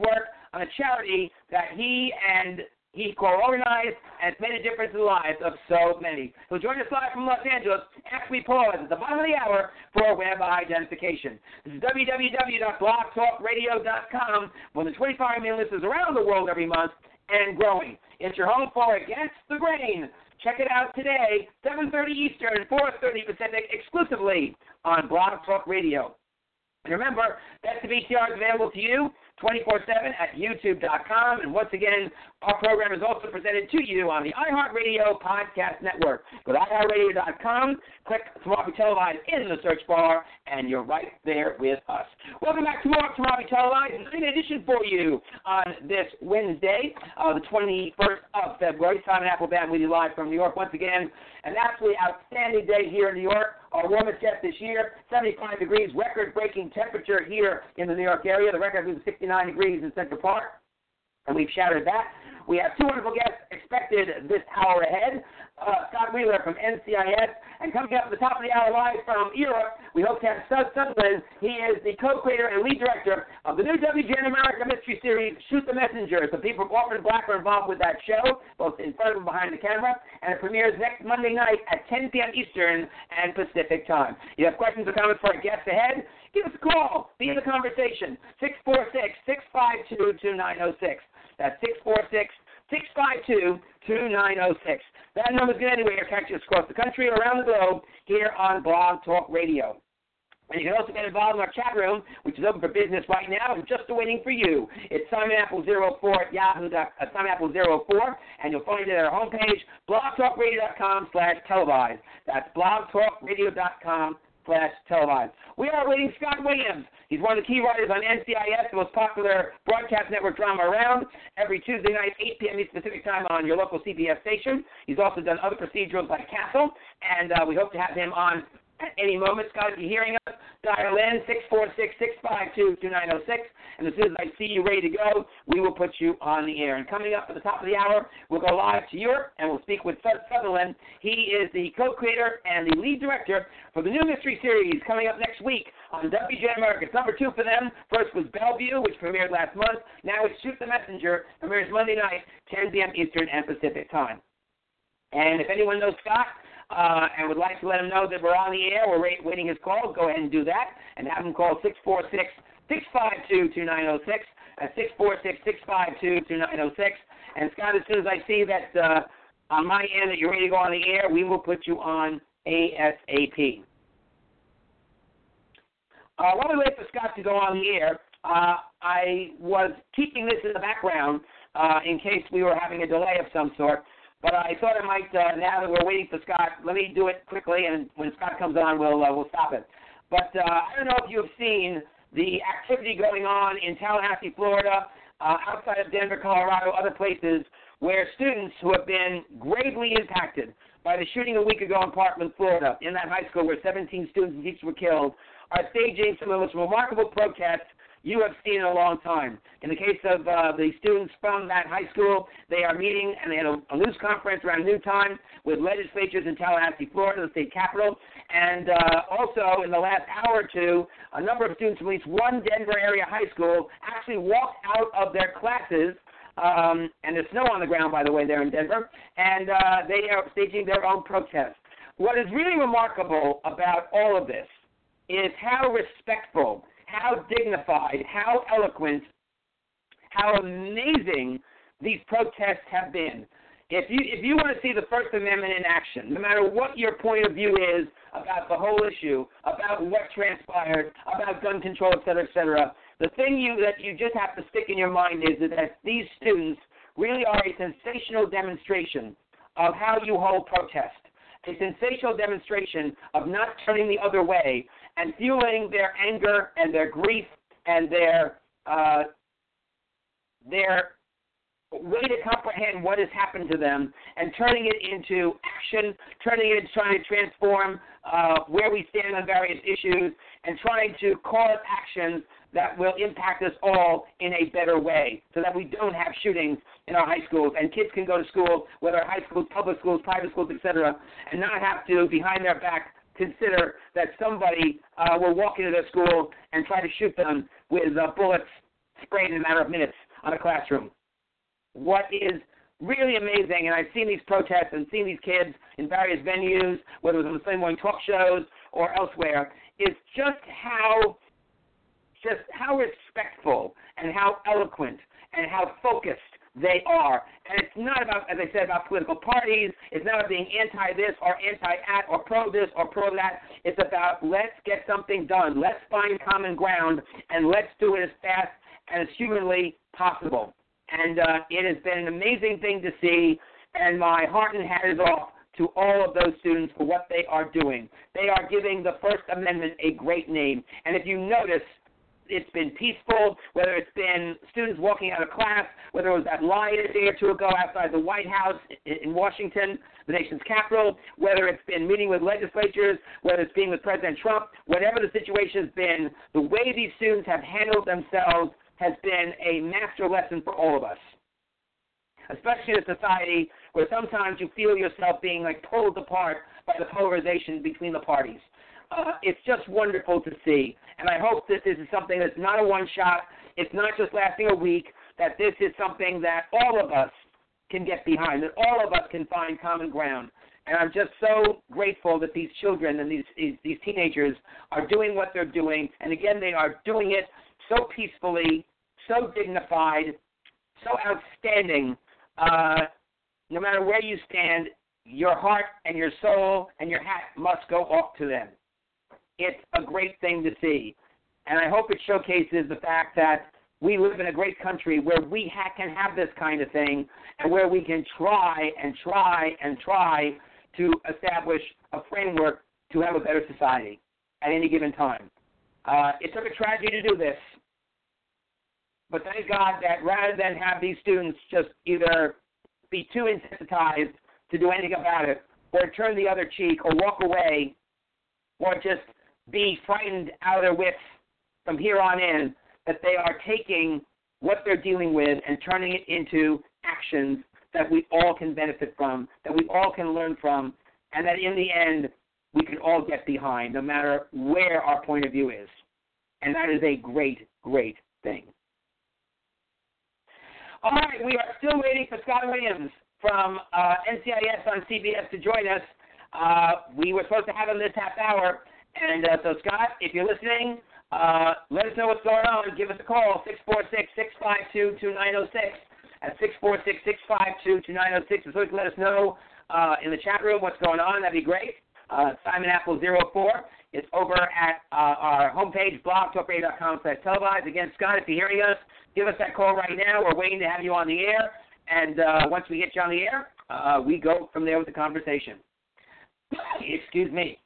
on a charity that he co-organized, and it's made a difference in the lives of so many. He'll join us live from Los Angeles after we pause at the bottom of the hour for web identification. This is www.blogtalkradio.com, more than 25 million listeners around the world every month and growing. It's your home for Against the Grain. Check it out today, 7:30 Eastern, 4:30 Pacific, exclusively on Blog Talk Radio. And remember, that's the VTR is available to you 24/7 at YouTube.com. And once again, our program is also presented to you on the iHeartRadio Podcast Network. Go to iHeartRadio.com, click Tomabi Televised in the search bar, and you're right there with us. Welcome back to more Tomabi Televised. In addition for you on this Wednesday, the 21st of February, Simon Applebaum with you live from New York. Once again, an absolutely outstanding day here in New York. Our warmest yet this year, 75 degrees, record-breaking temperature here in the New York area. The record was 69 degrees in Central Park, and we've shattered that. We have two wonderful guests expected this hour ahead. Scott Wheeler from NCIS, and coming up at the top of the hour live from Europe, we hope to have Stud Sutherland. He is the co-creator and lead director of the new WGN America mystery series, Shoot the Messenger. Some people from Orphan Black are involved with that show, both in front of and behind the camera, and it premieres next Monday night at 10 p.m. Eastern and Pacific time. You have questions or comments for our guests ahead? Give us a call. Be in the conversation. 646-652-2906. That's 646-652-2906. That number's good anyway. Catch us across the country or around the globe here on Blog Talk Radio. And you can also get involved in our chat room, which is open for business right now and just waiting for you. It's SimonApple04 at Yahoo. SimonApple04, and you'll find it at our homepage, blogtalkradio.com/televised. That's blogtalkradio.com/televised. We are awaiting Scott Williams. He's one of the key writers on NCIS, the most popular broadcast network drama around, every Tuesday night, 8 p.m. Eastern Pacific time on your local CBS station. He's also done other procedurals like Castle, and we hope to have him on at any moment. Scott, if you're hearing us, dial in 646-652-2906, and as soon as I see you ready to go, we will put you on the air. And coming up at the top of the hour, we'll go live to Europe, and we'll speak with Stud Sutherland. He is the co-creator and the lead director for the new mystery series coming up next week on WGN America. It's number 2 for them. First was Bellevue, which premiered last month. Now it's Shoot the Messenger, premieres Monday night, 10 p.m. Eastern and Pacific time. And if anyone knows Scott, and would like to let him know that we're on the air, we're waiting his call, go ahead and do that, and have him call 646-652-2906. That's 646-652-2906. And Scott, as soon as I see that on my end that you're ready to go on the air, we will put you on ASAP. While we wait for Scott to go on the air, I was keeping this in the background in case we were having a delay of some sort. But I thought I might, now that we're waiting for Scott, let me do it quickly, and when Scott comes on, we'll stop it. But I don't know if you've seen the activity going on in Tallahassee, Florida, outside of Denver, Colorado, other places, where students who have been gravely impacted by the shooting a week ago in Parkland, Florida, in that high school where 17 students and teachers were killed, are staging some of the most remarkable protests you have seen in a long time. In the case of the students from that high school, they are meeting, and they had a news conference around noontime with legislatures in Tallahassee, Florida, the state capital. And also, in the last hour or two, a number of students from at least one Denver area high school actually walked out of their classes, and there's snow on the ground, by the way, there in Denver, and they are staging their own protest. What is really remarkable about all of this is how respectful, how dignified, how eloquent, how amazing these protests have been. If you want to see the First Amendment in action, no matter what your point of view is about the whole issue, about what transpired, about gun control, et cetera, the thing that you just have to stick in your mind is that these students really are a sensational demonstration of how you hold protest, a sensational demonstration of not turning the other way and fueling their anger and their grief and their way to comprehend what has happened to them and turning it into action, turning it into trying to transform where we stand on various issues and trying to cause actions that will impact us all in a better way so that we don't have shootings in our high schools and kids can go to school, whether high schools, public schools, private schools, et cetera, and not have to, behind their back, consider that somebody will walk into their school and try to shoot them with bullets sprayed in a matter of minutes. on a classroom. What is really amazing, and I've seen these protests and seen these kids in various venues, whether it was on the Sunday morning talk shows or elsewhere, is just how respectful and how eloquent and how focused they are. And it's not about, as I said, about political parties. It's not about being anti-this or anti-that or pro-this or pro-that. It's about let's get something done. Let's find common ground, and let's do it as fast and as humanly possible. And it has been an amazing thing to see, and my heart and hat is off to all of those students for what they are doing. They are giving the First Amendment a great name. And if you notice, it's been peaceful, whether it's been students walking out of class, whether it was that riot a day or two ago outside the White House in Washington, the nation's capital, whether it's been meeting with legislatures, whether it's being with President Trump, whatever the situation has been, the way these students have handled themselves has been a master lesson for all of us, especially in a society where sometimes you feel yourself being like pulled apart by the polarization between the parties. It's just wonderful to see, and I hope that this is something that's not a one-shot, it's not just lasting a week, that this is something that all of us can get behind, that all of us can find common ground. And I'm just so grateful that these children and these teenagers are doing what they're doing, and again, they are doing it so peacefully, so dignified, so outstanding. No matter where you stand, your heart and your soul and your hat must go off to them. It's a great thing to see. And I hope it showcases the fact that we live in a great country where we can have this kind of thing, and where we can try and try and try to establish a framework to have a better society at any given time. It took a tragedy to do this, but thank God that rather than have these students just either be too insensitized to do anything about it, or turn the other cheek, or walk away, or just be frightened out of their wits from here on in, that they are taking what they're dealing with and turning it into actions that we all can benefit from, that we all can learn from, and that in the end we can all get behind, no matter where our point of view is. And that is a great, great thing. All right, we are still waiting for Scott Williams from NCIS on CBS to join us. We were supposed to have him this half hour. And so, Scott, if you're listening, let us know what's going on. Give us a call, 646-652-2906. At 646-652-2906. So you can let us know in the chat room what's going on. That'd be great. Simon Apple 04. It's over at our homepage, blogtalkradio.com/televised. Again, Scott, if you're hearing us, give us that call right now. We're waiting to have you on the air. And once we get you on the air, we go from there with the conversation. Excuse me.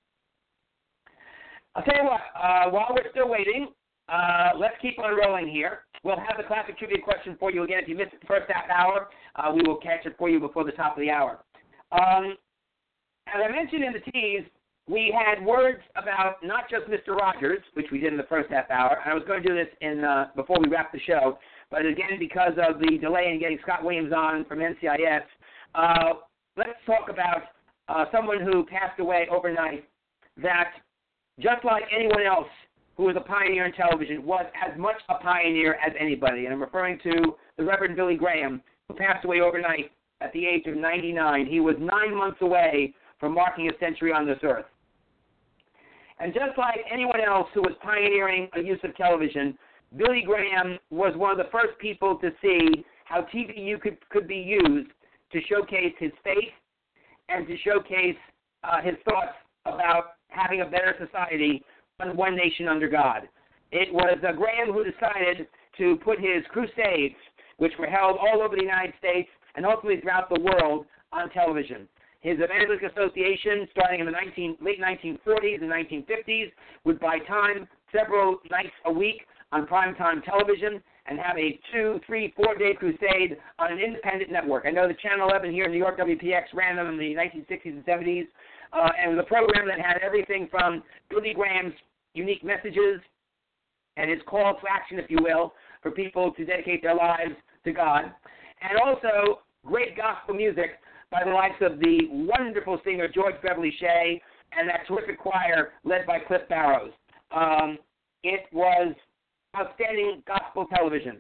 I'll tell you what, while we're still waiting, let's keep on rolling here. We'll have the classic trivia question for you again. If you missed the first half hour, we will catch it for you before the top of the hour. As I mentioned in the tease, we had words about not just Mr. Rogers, which we did in the first half hour. I was going to do this before we wrap the show, but again, because of the delay in getting Scott Williams on from NCIS, let's talk about someone who passed away overnight that, just like anyone else who was a pioneer in television, was as much a pioneer as anybody. And I'm referring to the Reverend Billy Graham, who passed away overnight at the age of 99. He was 9 months away from marking a century on this earth. And just like anyone else who was pioneering a use of television, Billy Graham was one of the first people to see how TV could be used to showcase his faith and to showcase his thoughts about having a better society under one nation under God. It was Graham who decided to put his crusades, which were held all over the United States and ultimately throughout the world, on television. His evangelistic association, starting in the late 1940s and 1950s, would buy time several nights a week on primetime television and have a 2-, 3-, 4-day crusade on an independent network. I know the Channel 11 here in New York, WPX, ran them in the 1960s and 70s, and it was a program that had everything from Billy Graham's unique messages and his call to action, if you will, for people to dedicate their lives to God, and also great gospel music by the likes of the wonderful singer George Beverly Shea and that terrific choir led by Cliff Barrows. It was outstanding gospel television.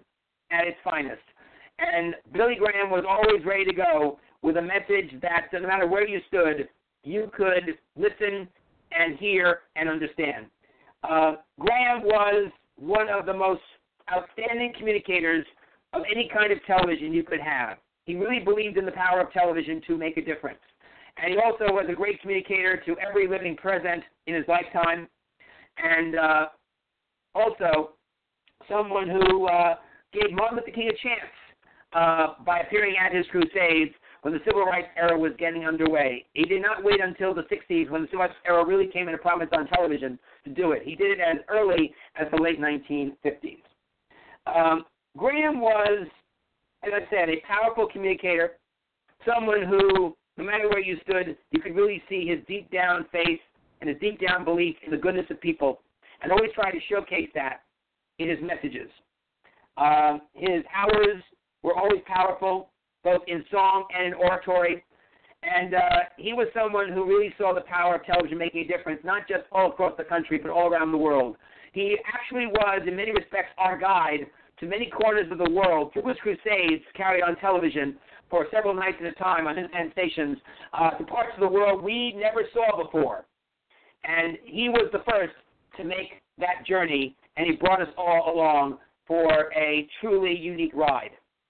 at its finest. And Billy Graham was always ready to go with a message that no matter where you stood, you could listen and hear and understand. Graham was one of the most outstanding communicators of any kind of television you could have. He really believed in the power of television to make a difference. And he also was a great communicator to every living present in his lifetime, and also someone who gave Martin Luther King a chance by appearing at his crusades when the civil rights era was getting underway. He did not wait until the 60s when the civil rights era really came into prominence on television to do it. He did it as early as the late 1950s. Graham was, as I said, a powerful communicator, someone who, no matter where you stood, you could really see his deep down faith and his deep down belief in the goodness of people, and always tried to showcase that in his messages. His hours were always powerful, both in song and in oratory, and he was someone who really saw the power of television making a difference, not just all across the country, but all around the world. He actually was, in many respects, our guide to many corners of the world through his crusades carried on television for several nights at a time on independent stations to parts of the world we never saw before. And he was the first to make that journey, and he brought us all along for a truly unique ride.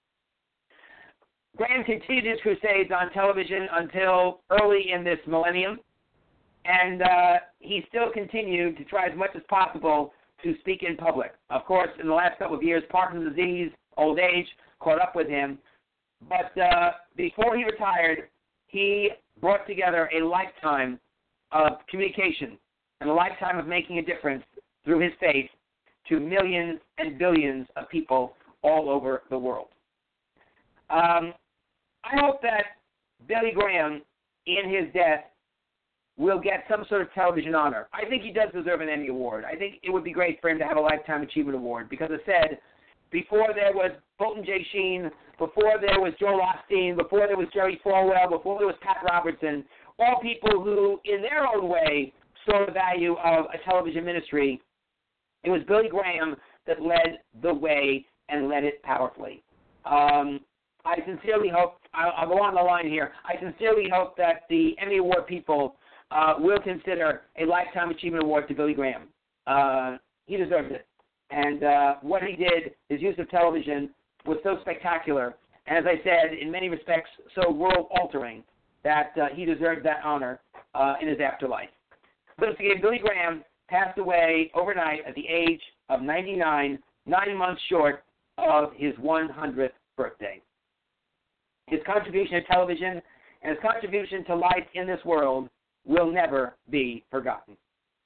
Graham continued his crusades on television until early in this millennium, and he still continued to try as much as possible to speak in public. Of course, in the last couple of years, Parkinson's disease, old age, caught up with him. But before he retired, he brought together a lifetime of communication and a lifetime of making a difference through his faith to millions and billions of people all over the world. I hope that Billy Graham, in his death, will get some sort of television honor. I think he does deserve an Emmy Award. I think it would be great for him to have a Lifetime Achievement Award because, as I said, before there was Fulton J. Sheen, before there was Joel Osteen, before there was Jerry Falwell, before there was Pat Robertson, all people who, in their own way, saw the value of a television ministry. It was Billy Graham that led the way and led it powerfully. I sincerely hope, I'll go on the line here, I sincerely hope that the Emmy Award people will consider a Lifetime Achievement Award to Billy Graham. He deserves it. And what he did, his use of television, was so spectacular, and as I said, in many respects, so world-altering, that he deserved that honor in his afterlife. Once again, Billy Graham passed away overnight at the age of 99, 9 months short of his 100th birthday. His contribution to television and his contribution to life in this world will never be forgotten.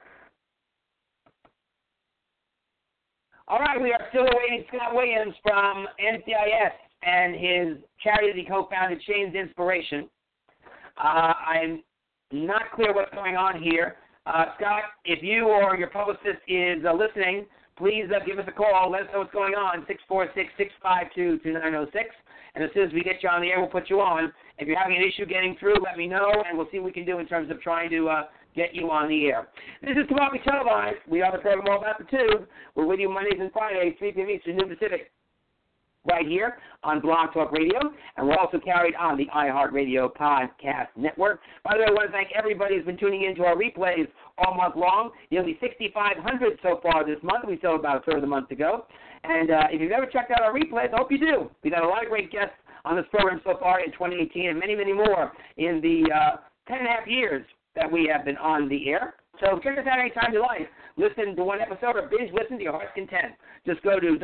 All right, we are still awaiting Scott Williams from NCIS and his charity that he co-founded, Shane's Inspiration. I'm not clear what's going on here. Scott, if you or your publicist is listening, please give us a call. Let us know what's going on, 646-652-2906. And as soon as we get you on the air, we'll put you on. If you're having an issue getting through, let me know, and we'll see what we can do in terms of trying to get you on the air. This is Come On Be Televised. We are the program all about the tube. We're with you Mondays and Fridays, 3 p.m. Eastern, noon Pacific, right here on Blog Talk Radio, and we're also carried on the iHeartRadio Podcast Network. By the way, I want to thank everybody who's been tuning in to our replays all month long. Nearly 6,500 so far this month. We still have about a third of the month to go. And if you've never checked out our replays, I hope you do. We've had a lot of great guests on this program so far in 2018 and many, many more in the 10 and a half years that we have been on the air. So check us out anytime you like. Listen to one episode or binge listen to your heart's content. Just go to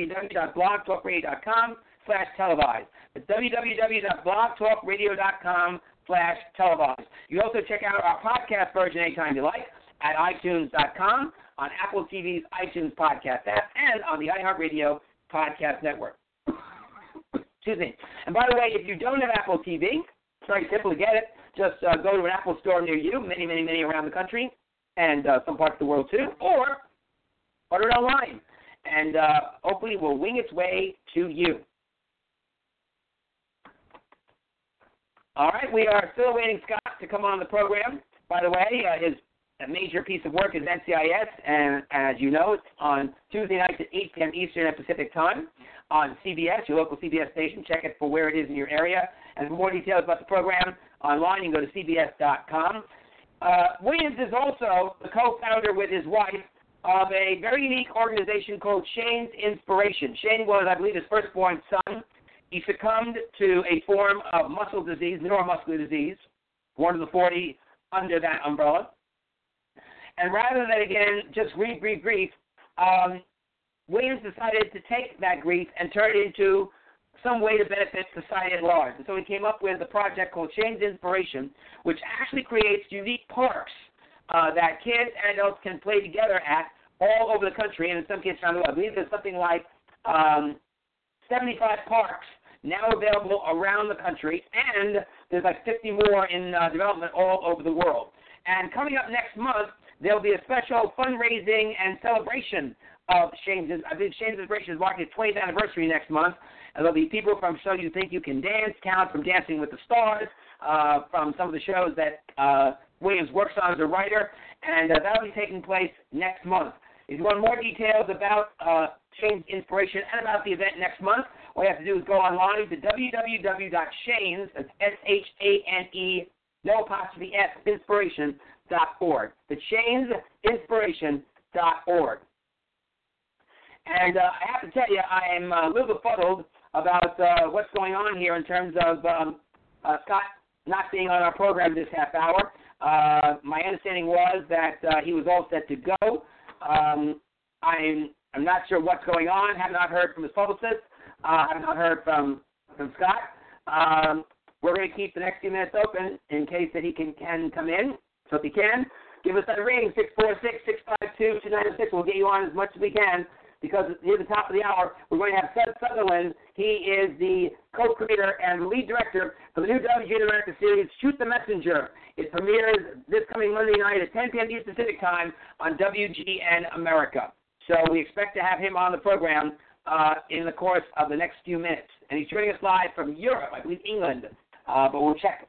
www.blogtalkradio.com/televised. It's www.blogtalkradio.com/televised. You also check out our podcast version anytime you like at iTunes.com, on Apple TV's iTunes podcast app, and on the iHeartRadio Podcast Network. Excuse me. And by the way, if you don't have Apple TV, it's very simple to get it. Just go to an Apple store near you, many, many, many around the country, and some parts of the world too, or order it online, and hopefully it will wing its way to you. All right, we are still waiting Scott to come on the program. By the way, his major piece of work is NCIS, and as you know, it's on Tuesday nights at 8 p.m. Eastern and Pacific time. on CBS, your local CBS station. Check it for where it is in your area. And for more details about the program online, you can go to cbs.com. Williams is also the co-founder with his wife of a very unique organization called Shane's Inspiration. Shane was, I believe, his firstborn son. He succumbed to a form of muscle disease, neuromuscular disease, one of the 40 under that umbrella. And rather than, again, just grief, Williams decided to take that grief and turn it into some way to benefit society at large. And so he came up with a project called Shane's Inspiration, which actually creates unique parks that kids and adults can play together at all over the country, and in some cases around the world. I believe there's something like 75 parks now available around the country, and there's like 50 more in development all over the world. And coming up next month, there'll be a special fundraising and celebration of Shane's. I think Shane's Inspiration is marking its 20th anniversary next month. And there'll be people from So You Think You Can Dance, count from Dancing with the Stars, from some of the shows that Williams works on as a writer, and that'll be taking place next month. If you want more details about Shane's Inspiration and about the event next month, all you have to do is go online to www.shanes, that's S-H-A-N-E, no apostrophe S, inspiration.org. The ShanesInspiration.org. And I have to tell you, I am a little befuddled about what's going on here in terms of Scott not being on our program this half hour. My understanding was that he was all set to go. I'm not sure what's going on. Have not heard from his publicist. Have not heard from Scott. We're going to keep the next few minutes open in case that he can come in. So if he can, give us that ring, 646-652-2906. We'll get you on as much as we can, because near the top of the hour, we're going to have Seth Sutherland. He is the co-creator and lead director for the new WGN America series, Shoot the Messenger. It premieres this coming Monday night at 10 p.m. Eastern Pacific Time on WGN America. So we expect to have him on the program in the course of the next few minutes. And he's joining us live from Europe, I believe England, but we'll check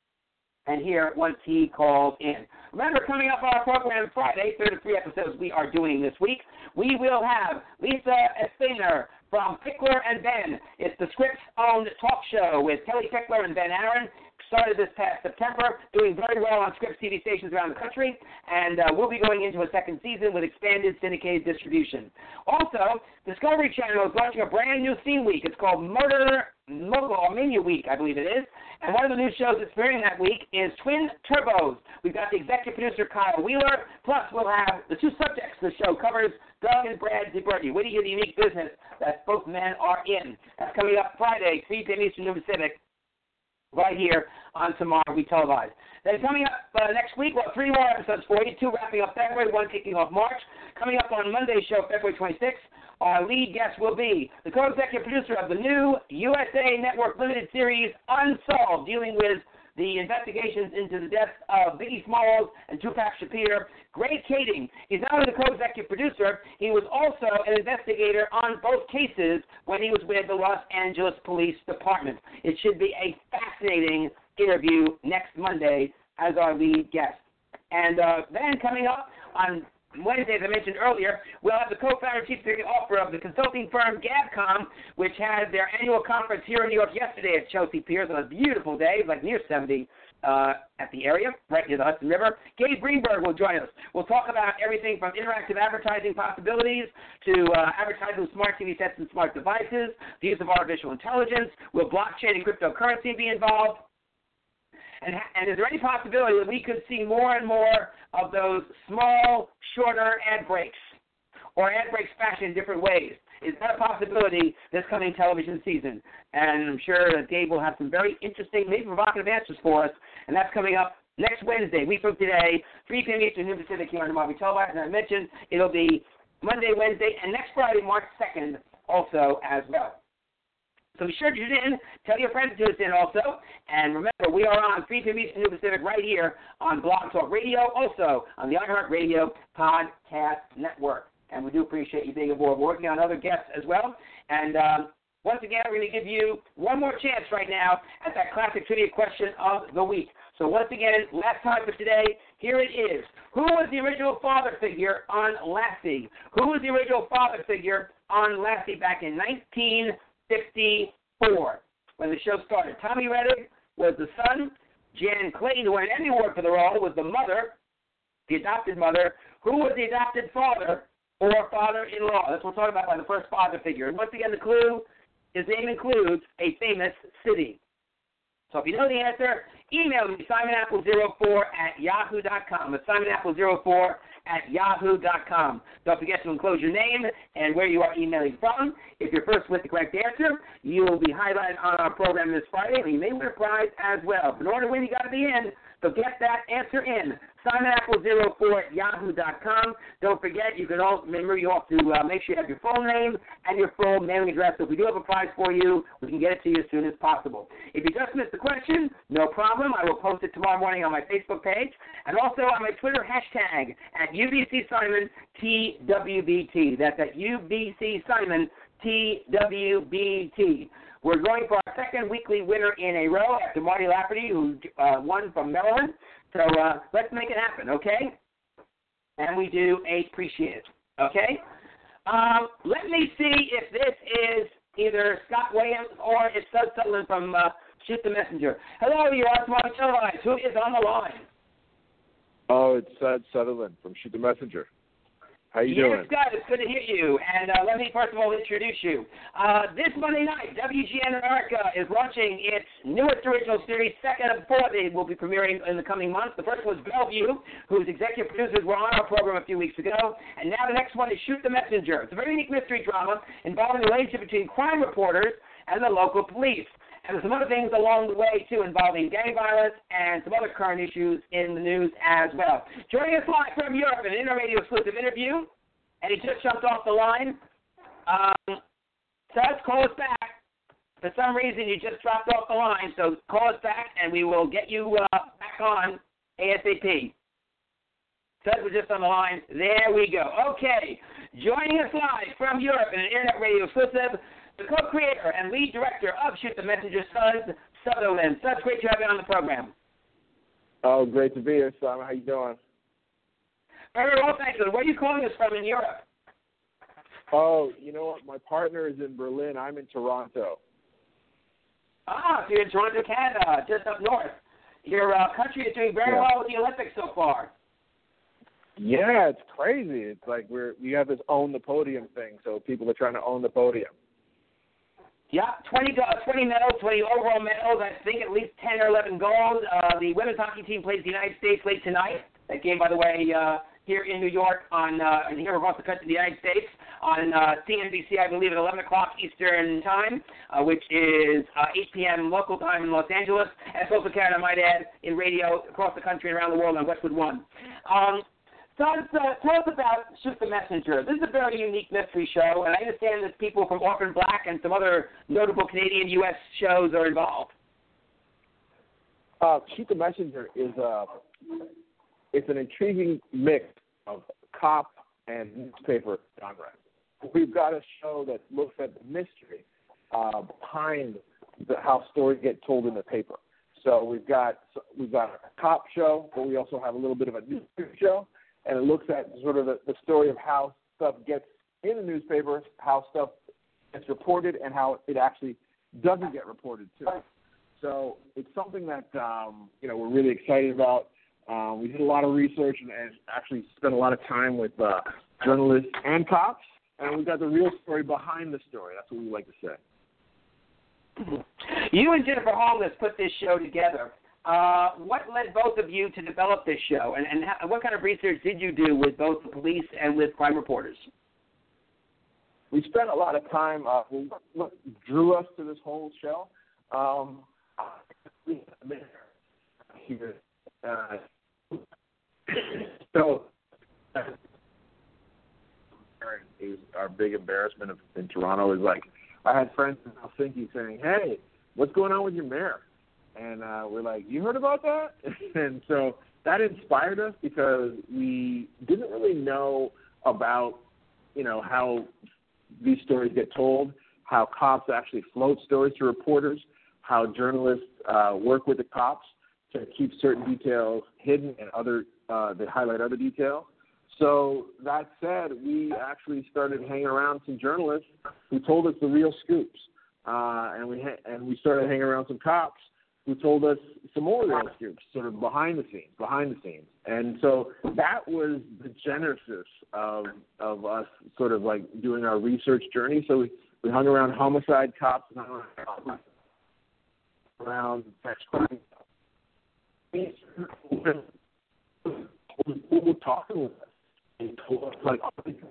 and hear once he calls in. Remember, coming up on our program Friday, 33 episodes we are doing this week, we will have Lisa Estainer from Fickler and Ben. It's the Scripps-owned talk show with Kelly Fickler and Ben Aaron. Started this past September, doing very well on Scripps TV stations around the country, and we'll be going into a second season with expanded syndicated distribution. Also, Discovery Channel is launching a brand new theme week. It's called Murder Mogul, or Mania Week, I believe it is. And one of the new shows that's premiering that week is Twin Turbos. We've got the executive producer, Kyle Wheeler, plus we'll have the two subjects the show covers, Doug and Brad DeBerti. What do you get the unique business that both men are in? That's coming up Friday, 3 p.m. Eastern, noon Pacific, right here on Tomorrow We Televise. Then coming up next week, we'll have 3 more episodes for you, 2 wrapping up February, 1 kicking off March. Coming up on Monday's show, February 26th, our lead guest will be the co-executive producer of the new USA Network limited series, Unsolved, dealing with the investigations into the deaths of Biggie Smalls and Tupac Shakur. Greg Kading. He's not only the co-executive producer, he was also an investigator on both cases when he was with the Los Angeles Police Department. It should be a fascinating interview next Monday as our lead guest. And then coming up on Wednesday, as I mentioned earlier, we'll have the co-founder and chief executive officer of the consulting firm Gabcom, which had their annual conference here in New York yesterday at Chelsea Piers on a beautiful day, like near 70 at the area, right near the Hudson River. Gabe Greenberg will join us. We'll talk about everything from interactive advertising possibilities to advertising with smart TV sets and smart devices, the use of artificial intelligence. Will blockchain and cryptocurrency be involved? And is there any possibility that we could see more and more of those small, shorter ad breaks, or ad breaks fashioned in different ways? Is that a possibility this coming television season? And I'm sure that Gabe will have some very interesting, maybe provocative answers for us, and that's coming up next Wednesday, week from today, 3 p.m. Eastern, noon Pacific, here on the Tomorrow We Televise. And I mentioned it'll be Monday, Wednesday, and next Friday, March 2nd, also as well. So be sure to tune in. Tell your friends to tune in also. And remember, we are on 3 p.m. Eastern, noon Pacific, right here on Blog Talk Radio, also on the iHeartRadio Podcast Network. And we do appreciate you being aboard. We're working on other guests as well. And once again, we're going to give you one more chance right now at that classic trivia question of the week. So once again, last time for today, here it is. Who was the original father figure on Lassie? Who was the original father figure on Lassie back in 1954 when the show started? Tommy Reddick was the son. Jan Clayton, who won an Emmy Award for the role, was the mother, the adopted mother. Who was the adopted father or father-in-law? That's what we're talking about by the first father figure. And once again, the clue, his name includes a famous city. So if you know the answer, email me, simonapple04@yahoo.com. It's simonapple04@yahoo.com. Don't forget to enclose your name and where you are emailing from. If you're first with the correct answer, you will be highlighted on our program this Friday, and you may win a prize as well. But in order to win, you got to be in. So get that answer in. simonapple04@yahoo.com. Don't forget, you can also remember you have to make sure you have your full name and your full mailing address. So if we do have a prize for you, we can get it to you as soon as possible. If you just missed the question, no problem. I will post it tomorrow morning on my Facebook page and also on my Twitter hashtag at UBCSimonTWBT. That's at UBCSimonTWBT. We're going for our second weekly winner in a row after Marty Lafferty, who won from Maryland. So let's make it happen, okay? And we do appreciate it, okay? Let me see if this is either Scott Williams or it's Sud Sutherland from Shoot the Messenger. Hello, you are Smart Televised. Who is on the line? Oh, it's Sud Sutherland from Shoot the Messenger. How you doing? Yes, Scott, it's good to hear you. And let me first of all introduce you. This Monday night, WGN America is launching its newest original series, second of four. They will be premiering in the coming months. The first was Bellevue, whose executive producers were on our program a few weeks ago. And now the next one is Shoot the Messenger. It's a very unique mystery drama involving the relationship between crime reporters and the local police. And there's some other things along the way, too, involving gang violence and some other current issues in the news as well. Joining us live from Europe, an Interradio exclusive interview, and he just jumped off the line. Seth, call us back. For some reason, you just dropped off the line, so call us back, and we will get you back on ASAP. Seth was just on the line. There we go. Okay, joining us live from Europe, in an Internet Radio exclusive, the co-creator and lead director of Shoot the Messenger, Sud Sutherland. Sud, great to have you on the program. Oh, great to be here, Simon. How you doing? Very well, thank you. Where are you calling us from in Europe? Oh, you know what? My partner is in Berlin. I'm in Toronto. Ah, so you're in Toronto, Canada, just up north. Your country is doing very well with the Olympics so far. Yeah, it's crazy. It's like we have this own the podium thing, so people are trying to own the podium. Yeah, 20 medals, 20 overall medals. I think at least 10 or 11 gold. The women's hockey team plays the United States late tonight. That game, by the way, here in New York and here across the country, the United States, on CNBC, I believe, at 11 o'clock Eastern Time, which is 8 p.m. local time in Los Angeles, and also Canada, I might add, in radio across the country and around the world on Westwood One. So tell us about Shoot the Messenger. This is a very unique mystery show, and I understand that people from Orphan Black and some other notable Canadian U.S. shows are involved. Shoot the Messenger is it's an intriguing mix of cop and newspaper genre. We've got a show that looks at the mystery behind how stories get told in the paper. So we've got a cop show, but we also have a little bit of a newspaper show. And it looks at sort of the story of how stuff gets in the newspapers, how stuff gets reported, and how it actually doesn't get reported too. So it's something that we're really excited about. We did a lot of research and actually spent a lot of time with journalists and cops, and we got the real story behind the story. That's what we like to say. You and Jennifer Holmes put this show together. What led both of you to develop this show, and what kind of research did you do with both the police and with crime reporters? We spent a lot of time. What drew us to this whole show? Our big embarrassment in Toronto is like I had friends in Helsinki saying, "Hey, what's going on with your mayor?" And we're like, you heard about that? And so that inspired us because we didn't really know about, how these stories get told, how cops actually float stories to reporters, how journalists work with the cops. to keep certain details hidden and other they highlight other details. So that said, we actually started hanging around some journalists who told us the real scoops, and we started hanging around some cops who told us some more real scoops, sort of behind the scenes. And so that was the genesis of us sort of like doing our research journey. So we hung around homicide cops and around sex crime. People were talking with us. They told us like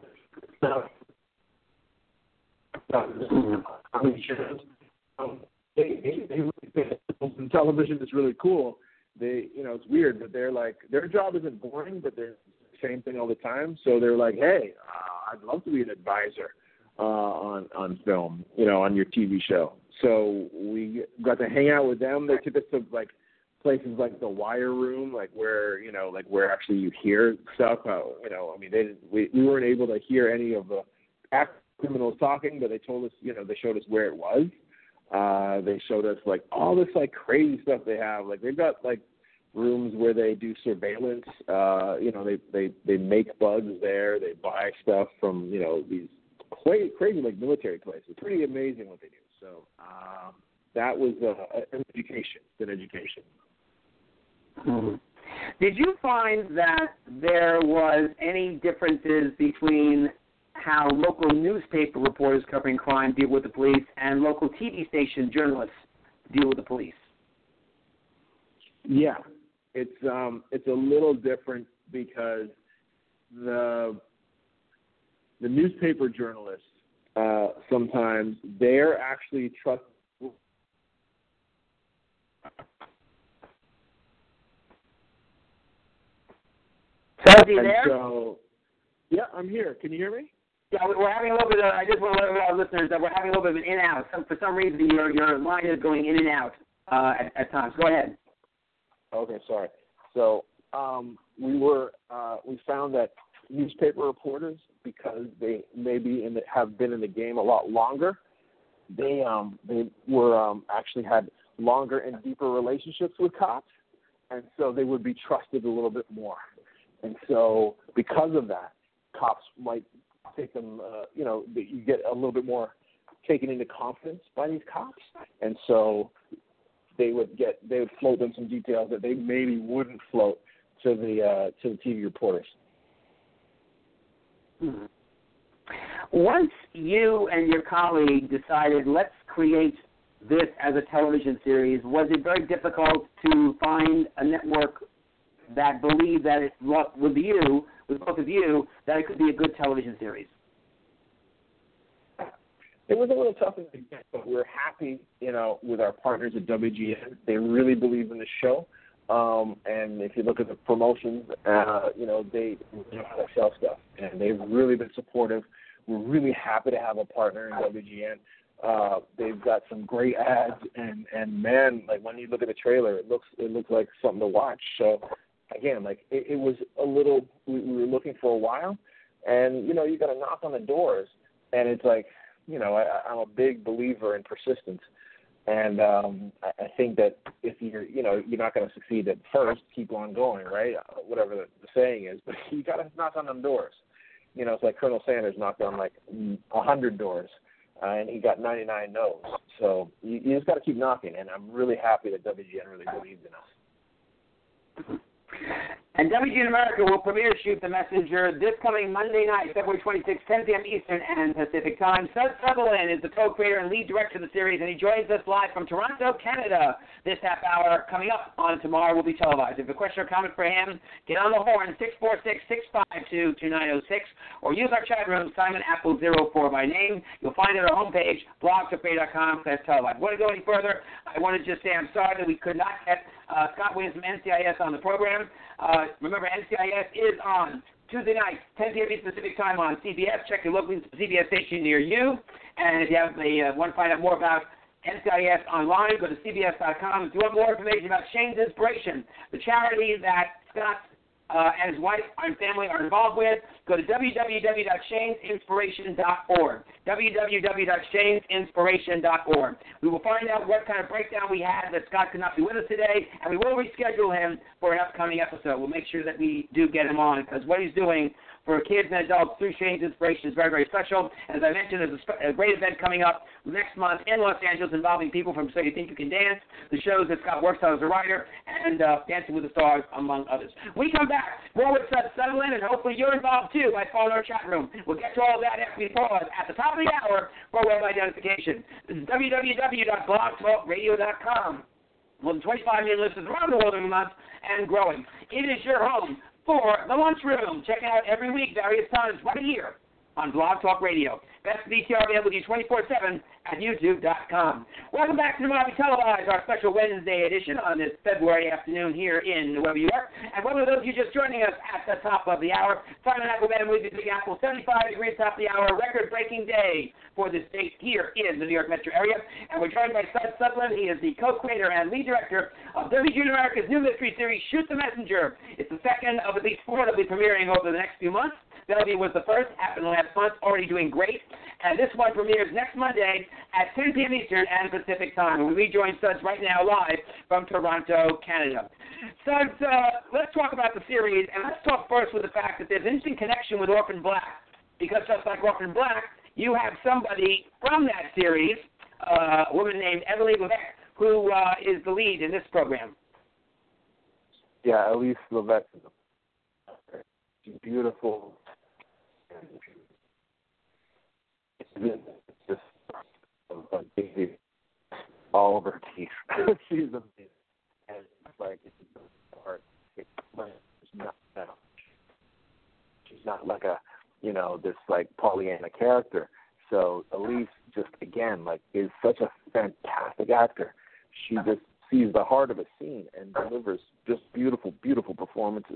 television is really cool. It's weird, but they're like, their job isn't boring, but they're the same thing all the time. So they're like, hey, I'd love to be an advisor on film, on your TV show. So we got to hang out with them. They took us to like places like the Wire Room, like where actually you hear stuff. We weren't able to hear any of the active criminals talking, but they told us, they showed us where it was. They showed us like all this like crazy stuff they have. Like they've got like rooms where they do surveillance. They make bugs there. They buy stuff from these crazy like military places. Pretty amazing what they do. So that was an education. It's an education. Mm-hmm. Did you find that there was any differences between how local newspaper reporters covering crime deal with the police and local TV station journalists deal with the police? Yeah, it's a little different because the newspaper journalists sometimes they're actually trusted. So, are you there? So, yeah, I'm here. Can you hear me? Yeah, we're having a little bit I just want to let our listeners that we're having a little bit of an in and out. For some reason, your line is going in and out at times. Go ahead. Okay, sorry. So we found that newspaper reporters, because they maybe have been in the game a lot longer, they were actually had longer and deeper relationships with cops, and so they would be trusted a little bit more. And so because of that, cops might take them, you get a little bit more taken into confidence by these cops. And so they would float them some details that they maybe wouldn't float to the TV reporters. Hmm. Once you and your colleague decided, let's create this as a television series, was it very difficult to find a network that believed that with both of you, that it could be a good television series? It was a little tough in the beginning, but we're happy, with our partners at WGN. They really believe in the show. And if you look at the promotions, they know how to sell stuff. And they've really been supportive. We're really happy to have a partner in WGN. They've got some great ads, and man, like when you look at the trailer, it looks like something to watch. So again, like it was a little, we were looking for a while, and you got to knock on the doors, and it's like, I'm a big believer in persistence, and I think that if you're not going to succeed at first, keep on going, right? Whatever the saying is, but you got to knock on them doors. It's like Colonel Sanders knocked on like 100 doors, and he got 99 no's. So you just got to keep knocking, and I'm really happy that WGN really believed in us. And WGN America will premiere Shoot the Messenger this coming Monday night, February 26th, 10 p.m. Eastern and Pacific Time. Seth Sutherland is the co-creator and lead director of the series, and he joins us live from Toronto, Canada. This half hour coming up on tomorrow will be televised. If you have a question or comment for him, get on the horn, 646-652-2906, or use our chat room, Simon Apple 04 by name. You'll find it on our homepage, blogtoday.com/televised. Want to go any further? I want to just say I'm sorry that we could not get Scott Williams from NCIS on the program. Remember, NCIS is on Tuesday night, 10 p.m. Pacific Time on CBS. Check your local CBS station near you. And if you want to find out more about NCIS online, go to CBS.com. If you want more information about Shane's Inspiration, the charity that Scott and his wife and family are involved with, go to www.shanesinspiration.org. www.shanesinspiration.org. We will find out what kind of breakdown we had that Scott could not be with us today, and we will reschedule him for an upcoming episode. We'll make sure that we do get him on, because what he's doing for kids and adults through Shane's Inspiration is very, very special. As I mentioned, there's a great event coming up next month in Los Angeles involving people from So You Think You Can Dance, the shows that Scott works on as a writer, and Dancing with the Stars, among others. We come back, more with Sutherland, and hopefully you're involved, too, by phone or chat room. We'll get to all that after we pause at the top of the hour for web identification. This is www.blogtalkradio.com. More than 25 million listeners around the world every month and growing. It is your home for The Lunchroom. Check it out every week, various times, right here on Blog Talk Radio. Best VTR available to you 24/7 at YouTube.com. Welcome back to the Mojave Televised, our special Wednesday edition on this February afternoon here in New York. And welcome to those of you just joining us at the top of the hour. Simon Applebaum with the Big Apple, 75 degrees top of the hour, record-breaking day for this state here in the New York metro area. And we're joined by Sud Sutherland. He is the co-creator and lead director of WGN America's new mystery series, Shoot the Messenger. It's the second of at least four that will be premiering over the next few months. Bellevue was the first, happened last month, already doing great. And this one premieres next Monday at 10 p.m. Eastern and Pacific time. And we rejoin Suds right now live from Toronto, Canada. Suds, let's talk about the series, and let's talk first with the fact that there's an interesting connection with Orphan Black, because just like Orphan Black, you have somebody from that series, a woman named Emily Levesque, who is the lead in this program. Yeah, Elise Levesque is she's beautiful. Just all of her teeth. She's amazing. And it's like, it's not, she's not like a, this like Pollyanna character. So Elise just, again, like, is such a fantastic actor. She just sees the heart of a scene and delivers just beautiful, beautiful performances.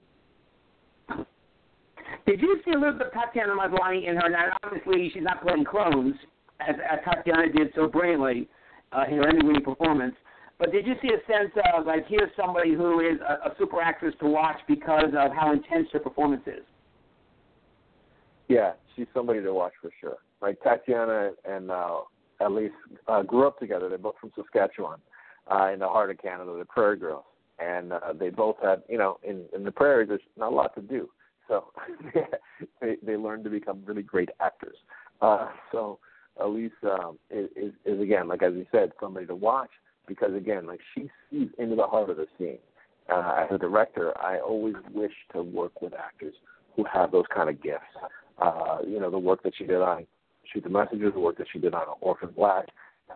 Did you see a little bit of Tatiana Maslany in her? Now, obviously, she's not playing clones, as Tatiana did so brilliantly in her Emmy-winning performance. But did you see a sense of, like, here's somebody who is a super actress to watch because of how intense her performance is? Yeah, she's somebody to watch for sure. Like, Tatiana and Elise grew up together. They're both from Saskatchewan, in the heart of Canada, the Prairie Girls. And they both had, in the prairies, there's not a lot to do. So they learned to become really great actors. So Elise is again, like as you said, somebody to watch because again, like she sees into the heart of the scene. As a director, I always wish to work with actors who have those kind of gifts. The work that she did on Shoot the Messenger, the work that she did on Orphan Black.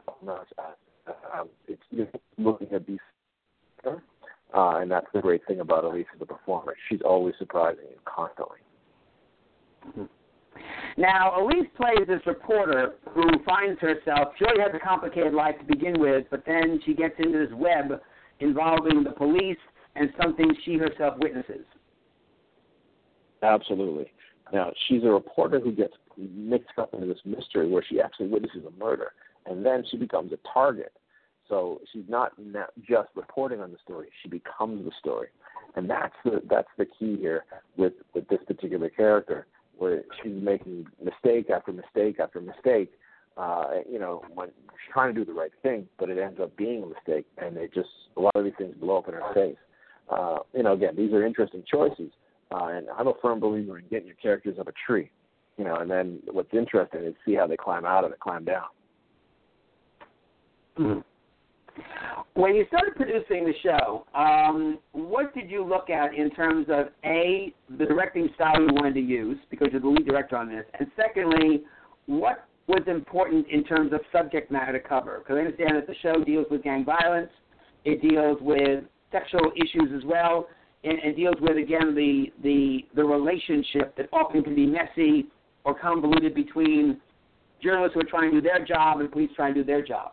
It's just looking at these. And that's the great thing about Elise as a performer. She's always surprising you constantly. Now, Elise plays this reporter who finds herself, she already has a complicated life to begin with, but then she gets into this web involving the police and something she herself witnesses. Absolutely. Now, she's a reporter who gets mixed up into this mystery where she actually witnesses a murder, and then she becomes a target. So she's not just reporting on the story; she becomes the story, and that's the key here with this particular character, where she's making mistake after mistake after mistake. When she's trying to do the right thing, but it ends up being a mistake, and a lot of these things blow up in her face. Again, these are interesting choices, and I'm a firm believer in getting your characters up a tree, and then what's interesting is see how they climb out of it, climb down. Mm-hmm. When you started producing the show, what did you look at in terms of, A, the directing style you wanted to use, because you're the lead director on this, and secondly, what was important in terms of subject matter to cover? Because I understand that the show deals with gang violence, it deals with sexual issues as well, and deals with, again, the relationship that often can be messy or convoluted between journalists who are trying to do their job and police trying to do their job.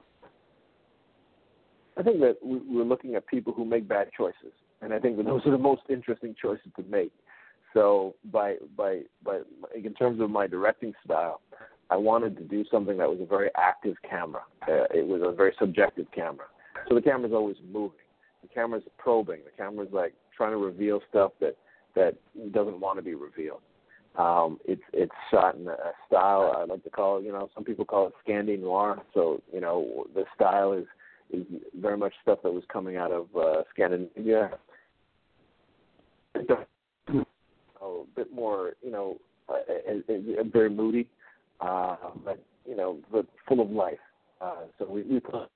I think that we're looking at people who make bad choices, and I think that those are the most interesting choices to make. So, in terms of my directing style, I wanted to do something that was a very active camera. It was a very subjective camera. So the camera's always moving. The camera's probing. The camera's like trying to reveal stuff that doesn't want to be revealed. It's shot in a style I like to call, some people call it Scandi noir. So, the style is very much stuff that was coming out of Scandinavia. A bit more, very moody, but full of life. So we put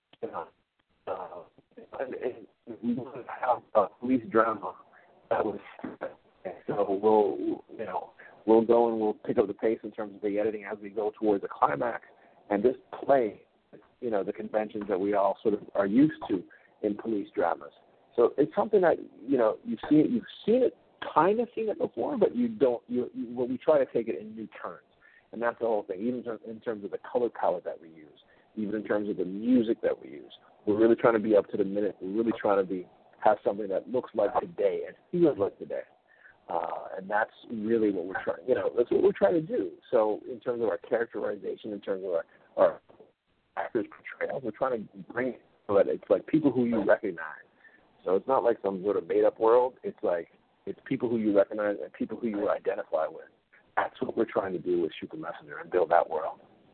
we wanted to have a police drama that was. So we'll go and we'll pick up the pace in terms of the editing as we go towards the climax, and just play, the conventions that we all sort of are used to in police dramas. So it's something that you've seen it, kind of seen it before, but you don't. We try to take it in new turns, and that's the whole thing. Even in terms of the color palette that we use, even in terms of the music that we use, we're really trying to be up to the minute. We're really trying to have something that looks like today and feels like today. And that's really what we're trying. That's what we're trying to do. So in terms of our characterization, in terms of our actors' portrayals, we're trying to bring it so that it's like people who you recognize. So it's not like some sort of made-up world. It's like it's people who you recognize and people who you identify with. That's what we're trying to do with Shoot the Messenger and build that world.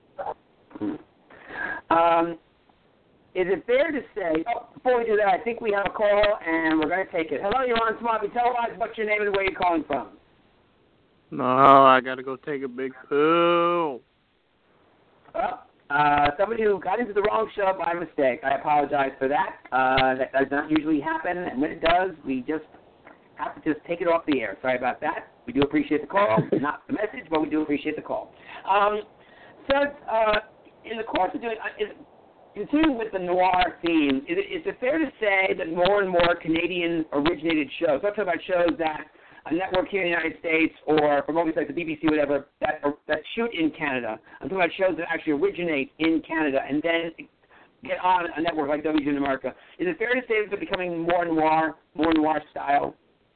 Is it fair to say, before we do that, I think we have a call, and we're going to take it. Hello, you're on Tomahawk Televised. What's your name and where you're calling from? No, I got to go take a big poo. Somebody who got into the wrong show by mistake. I apologize for that. That does not usually happen, and when it does, we just have to just take it off the air. Sorry about that. We do appreciate the call. Not the message, but we do appreciate the call. In the course of doing... continuing with the noir theme, is it fair to say that more and more Canadian-originated shows, I'm talking about shows that a network here in the United States or from movies like the BBC, whatever, that shoot in Canada, I'm talking about shows that actually originate in Canada and then get on a network like WGN in America, is it fair to say that they're becoming more noir style?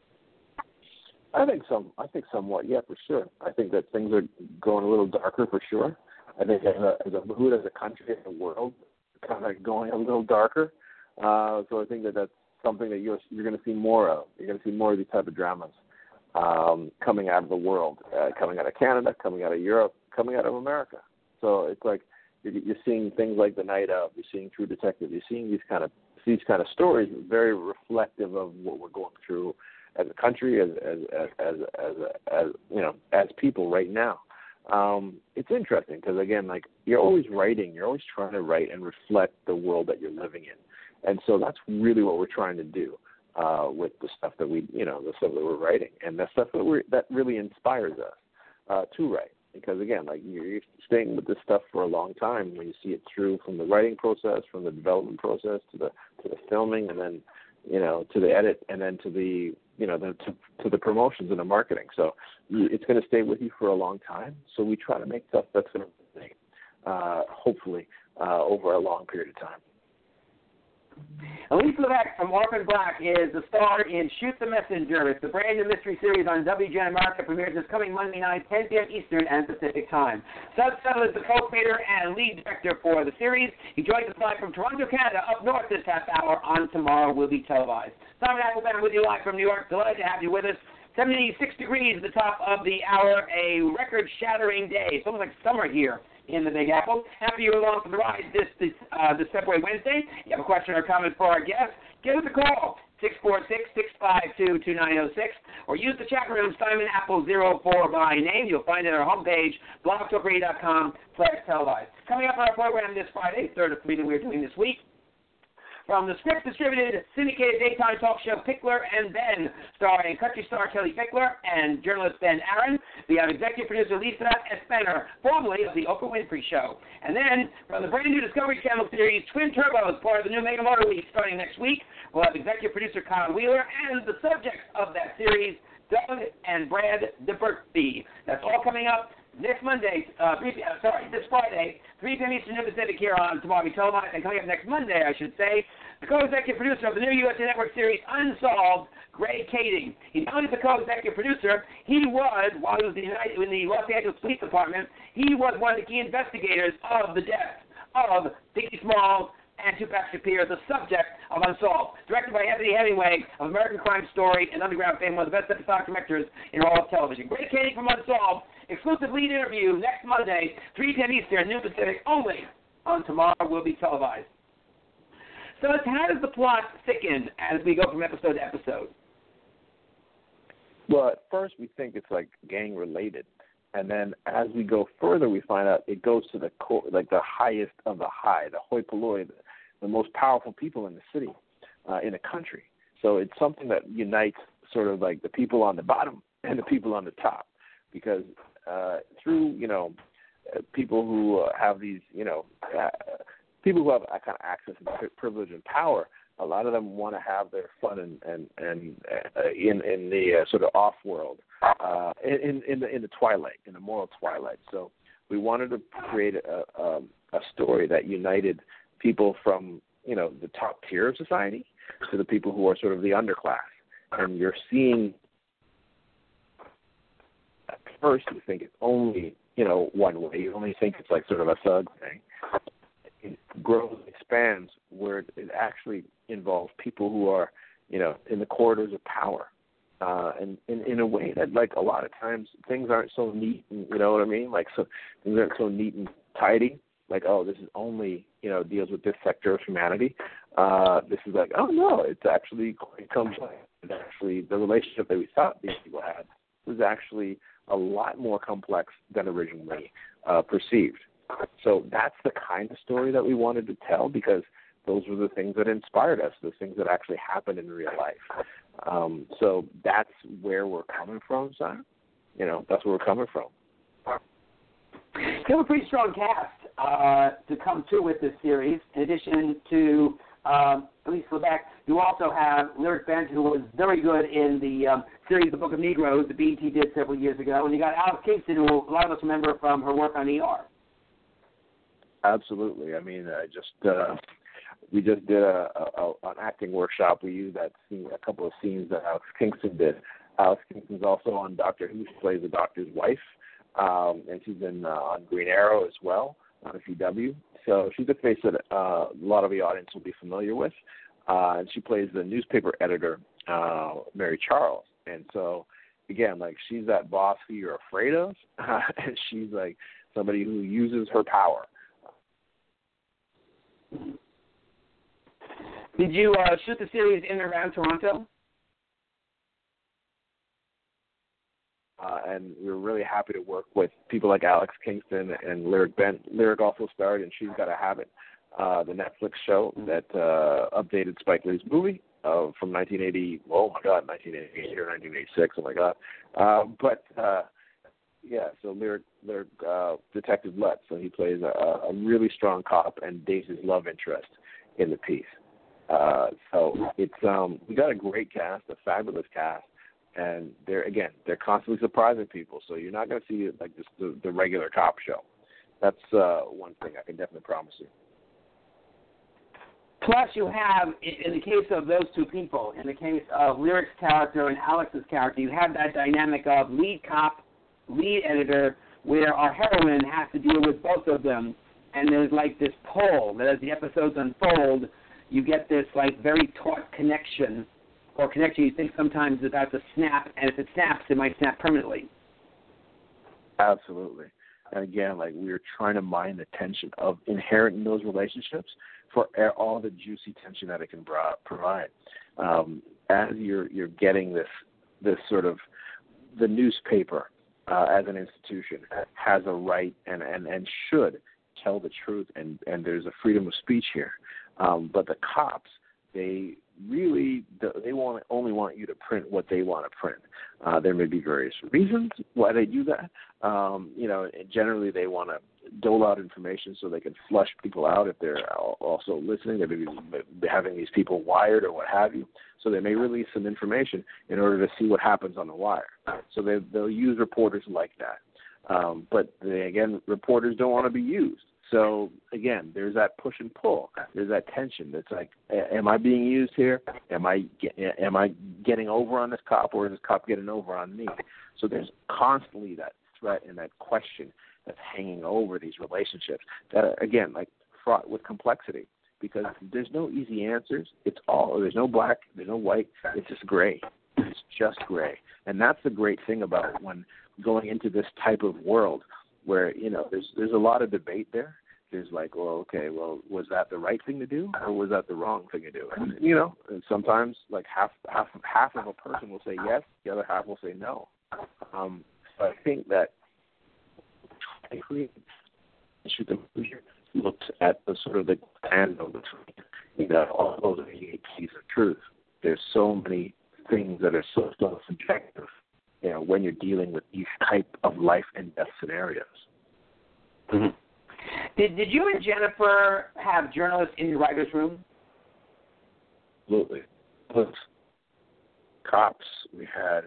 I think somewhat, yeah, for sure. I think that things are going a little darker for sure. I think as a mood, as a country, as a world, kind of going a little darker. So I think that's something that you're going to see more of. You're going to see more of these type of dramas coming out of the world, coming out of Canada, coming out of Europe, coming out of America. So it's like you're seeing things like The Night Of, you're seeing True Detective, you're seeing these kind of stories very reflective of what we're going through as a country, as people right now. It's interesting because, again, like you're always writing, you're always trying to write and reflect the world that you're living in. And so that's really what we're trying to do with the stuff that the stuff that we're writing, and the stuff that really inspires us to write. Because, again, like you're staying with this stuff for a long time when you see it through from the writing process, from the development process to the filming, and then to the edit, and then to the to the promotions and the marketing. So it's going to stay with you for a long time. So we try to make stuff that's going to hopefully over a long period of time. Elise Levesque from Orphan Black is the star in Shoot the Messenger. It's the brand new mystery series on WGN America. Premieres this coming Monday night, 10 p.m. Eastern and Pacific Time. Sub Settle is the co-creator and lead director for the series. He joins us live from Toronto, Canada, up north this half hour on Tomorrow Will Be Televised. Simon Applebaum with you live from New York. Delighted to have you with us. 76 degrees at the top of the hour, a record-shattering day. It's almost like summer here in the Big Apple. Happy you're along for the ride this February Wednesday. You have a question or comment for our guest, give us a call, 646-652-2906, or use the chat room, Simon Apple 04 by name. You'll find it on our homepage, blogtalkradio.com/televised. Coming up on our program this Friday, third of three that we're doing this week, from the Scripps-distributed syndicated daytime talk show Pickler and Ben, starring country star Kelly Pickler and journalist Ben Aaron, we have executive producer Lisa Espener, formerly of the Oprah Winfrey Show. And then from the brand new Discovery Channel series Twin Turbos, part of the new Mega Motor Week starting next week, we'll have executive producer Kyle Wheeler and the subjects of that series, Doug and Brad DeBertby. That's all coming up next Monday, this Friday, 3 p.m. Eastern and Pacific here on Tomorrow Televised, and coming up next Monday, I should say, the co-executive producer of the new USA Network series Unsolved, Greg Kading. He's not only the co-executive producer, he was, while he was in the Los Angeles Police Department, he was one of the key investigators of the death of Dickie Smalls and Tupac Shakur, the subject of Unsolved. Directed by Anthony Hemingway of American Crime Story and Underground fame, one of the best episodic directors in all of television. Greg Koenig from Unsolved. Exclusive lead interview next Monday, 3 p.m. Eastern, noon Pacific, only on Tomorrow Will Be Televised. So how does the plot thicken as we go from episode to episode? Well, at first we think it's like gang related, and then as we go further, we find out it goes to the core, like the highest of the high, the hoi polloi, the most powerful people in the city, in the country. So it's something that unites sort of like the people on the bottom and the people on the top, because through people who have these people who have kind of access and privilege and power, a lot of them want to have their fun and in the sort of off world, in the twilight, in the moral twilight. So we wanted to create a story that united people from the top tier of society to the people who are sort of the underclass. And you're seeing, at first you think it's only one way. You only think it's like sort of a thug thing. It grows, expands, where it actually involves people who are, in the corridors of power, and in a way that, like, a lot of times things aren't so neat, and, you know what I mean? Like, so things aren't so neat and tidy. Like, oh, this is only, deals with this sector of humanity. This is like, oh no, it's actually quite complex. It's actually the relationship that we thought these people had was actually a lot more complex than originally perceived. So that's the kind of story that we wanted to tell, because those were the things that inspired us, the things that actually happened in real life. So that's where we're coming from, son. That's where we're coming from. You have a pretty strong cast to come through with this series. In addition to Elise Lebec, you also have Lyric Bent, who was very good in the series The Book of Negroes that BET did several years ago. And you got Alex Kingston, who a lot of us remember from her work on ER. Absolutely. I mean, we just did an acting workshop. We used that scene, a couple of scenes that Alex Kingston did. Alex Kingston's also on Doctor Who. She plays the doctor's wife, and she's been on Green Arrow as well on the CW. So she's a face that a lot of the audience will be familiar with. And she plays the newspaper editor, Mary Charles. And so, again, like, she's that boss who you're afraid of, and she's like somebody who uses her power. Did you shoot the series in and around Toronto? And we were really happy to work with people like Alex Kingston and Lyric Bent. Lyric also starred in She's Gotta Have It, the Netflix show that updated Spike Lee's movie from 1980. Oh my God, 1988 or 1986. Oh my God. So Lyric Detective Lutz, so he plays a really strong cop and dates his love interest in the piece. So it's we got a great cast, a fabulous cast, and they're constantly surprising people. So you're not going to see like just the regular cop show. That's one thing I can definitely promise you. Plus, you have, in the case of those two people, in the case of Lyric's character and Alex's character, you have that dynamic of lead cop, lead editor, where our heroine has to deal with both of them, and there's like this pull that as the episodes unfold, you get this like very taut connection, or connection you think sometimes is about to snap, and if it snaps, it might snap permanently. Absolutely. And again, like, we were trying to mine the tension of inherent in those relationships for all the juicy tension that it can provide. As you're getting this sort of, the newspaper as an institution has a right and should tell the truth, and there's a freedom of speech here. But the cops, they only want you to print what they want to print. There may be various reasons why they do that. Generally they want to dole out information so they can flush people out if they're also listening. They may be having these people wired or what have you. So they may release some information in order to see what happens on the wire. So they'll use reporters like that. But reporters don't want to be used. So, again, there's that push and pull. There's that tension. That's like, am I being used here? Am I getting over on this cop, or is this cop getting over on me? So there's constantly that threat and that question that's hanging over these relationships that are, again, like, fraught with complexity. because there's no easy answers. There's no black, there's no white. It's just gray. It's just gray. And that's the great thing about when going into this type of world where, there's a lot of debate there. There's like, was that the right thing to do or was that the wrong thing to do? And, and sometimes like half of a person will say yes, the other half will say no. So I think that Shoot the Messenger looks at the sort of the tandem between, all those keys of truth. There's so many things that are so subjective, when you're dealing with these type of life and death scenarios. Mm-hmm. Did you and Jennifer have journalists in your writer's room? Absolutely. Cops. We had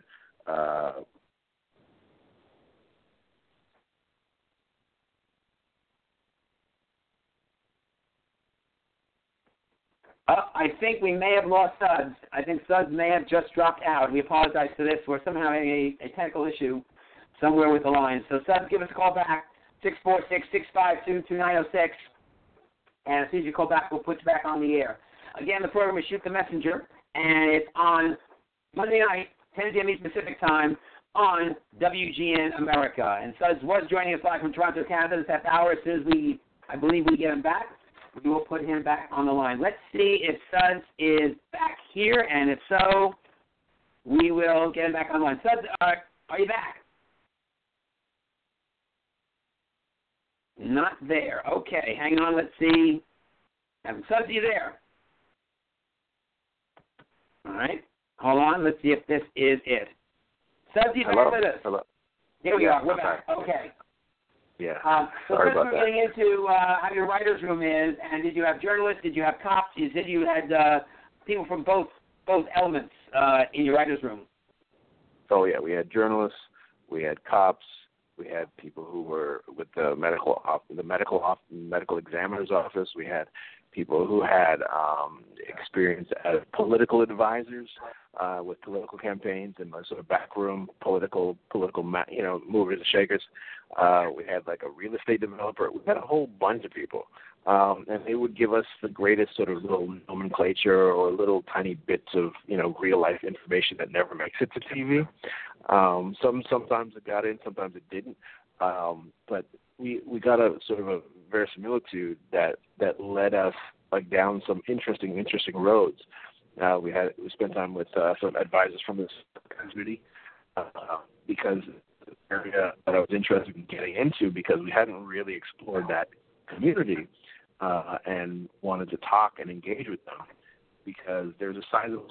I think we may have lost Suds. I think Suds may have just dropped out. We apologize for this. We're somehow having a technical issue somewhere with the line. So, Suds, give us a call back, 646-652-2906. And as soon as you call back, we'll put you back on the air. Again, the program is Shoot the Messenger, and it's on Monday night, 10 p.m. Eastern Pacific Time, on WGN America. And Suds was joining us live from Toronto, Canada this half hour. As soon as I believe we get him back, we will put him back on the line. Let's see if Suds is back here, and if so, we will get him back on the line. Suds, are you back? Not there. Okay, hang on. Let's see. Suds, are you there? All right. Hold on. Let's see if this is it. Suds, are you back with us? Hello. Here we are. We're back. Okay. Yeah. So Sorry first about we're that. getting into how your writer's room is, and did you have journalists? Did you have cops? You said you had people from both elements in your writer's room. Oh yeah, we had journalists, we had cops, we had people who were with the medical examiner's office. We had people who had experience as political advisors with political campaigns and sort of backroom political movers and shakers. We had like a real estate developer. We had a whole bunch of people. And they would give us the greatest sort of little nomenclature or little tiny bits of, real life information that never makes it to TV. Sometimes it got in, sometimes it didn't. But we got a sort of a verisimilitude that led us like down some interesting roads. We spent time with some advisors from this community because the area that I was interested in getting into because we hadn't really explored that community and wanted to talk and engage with them because there's a sizable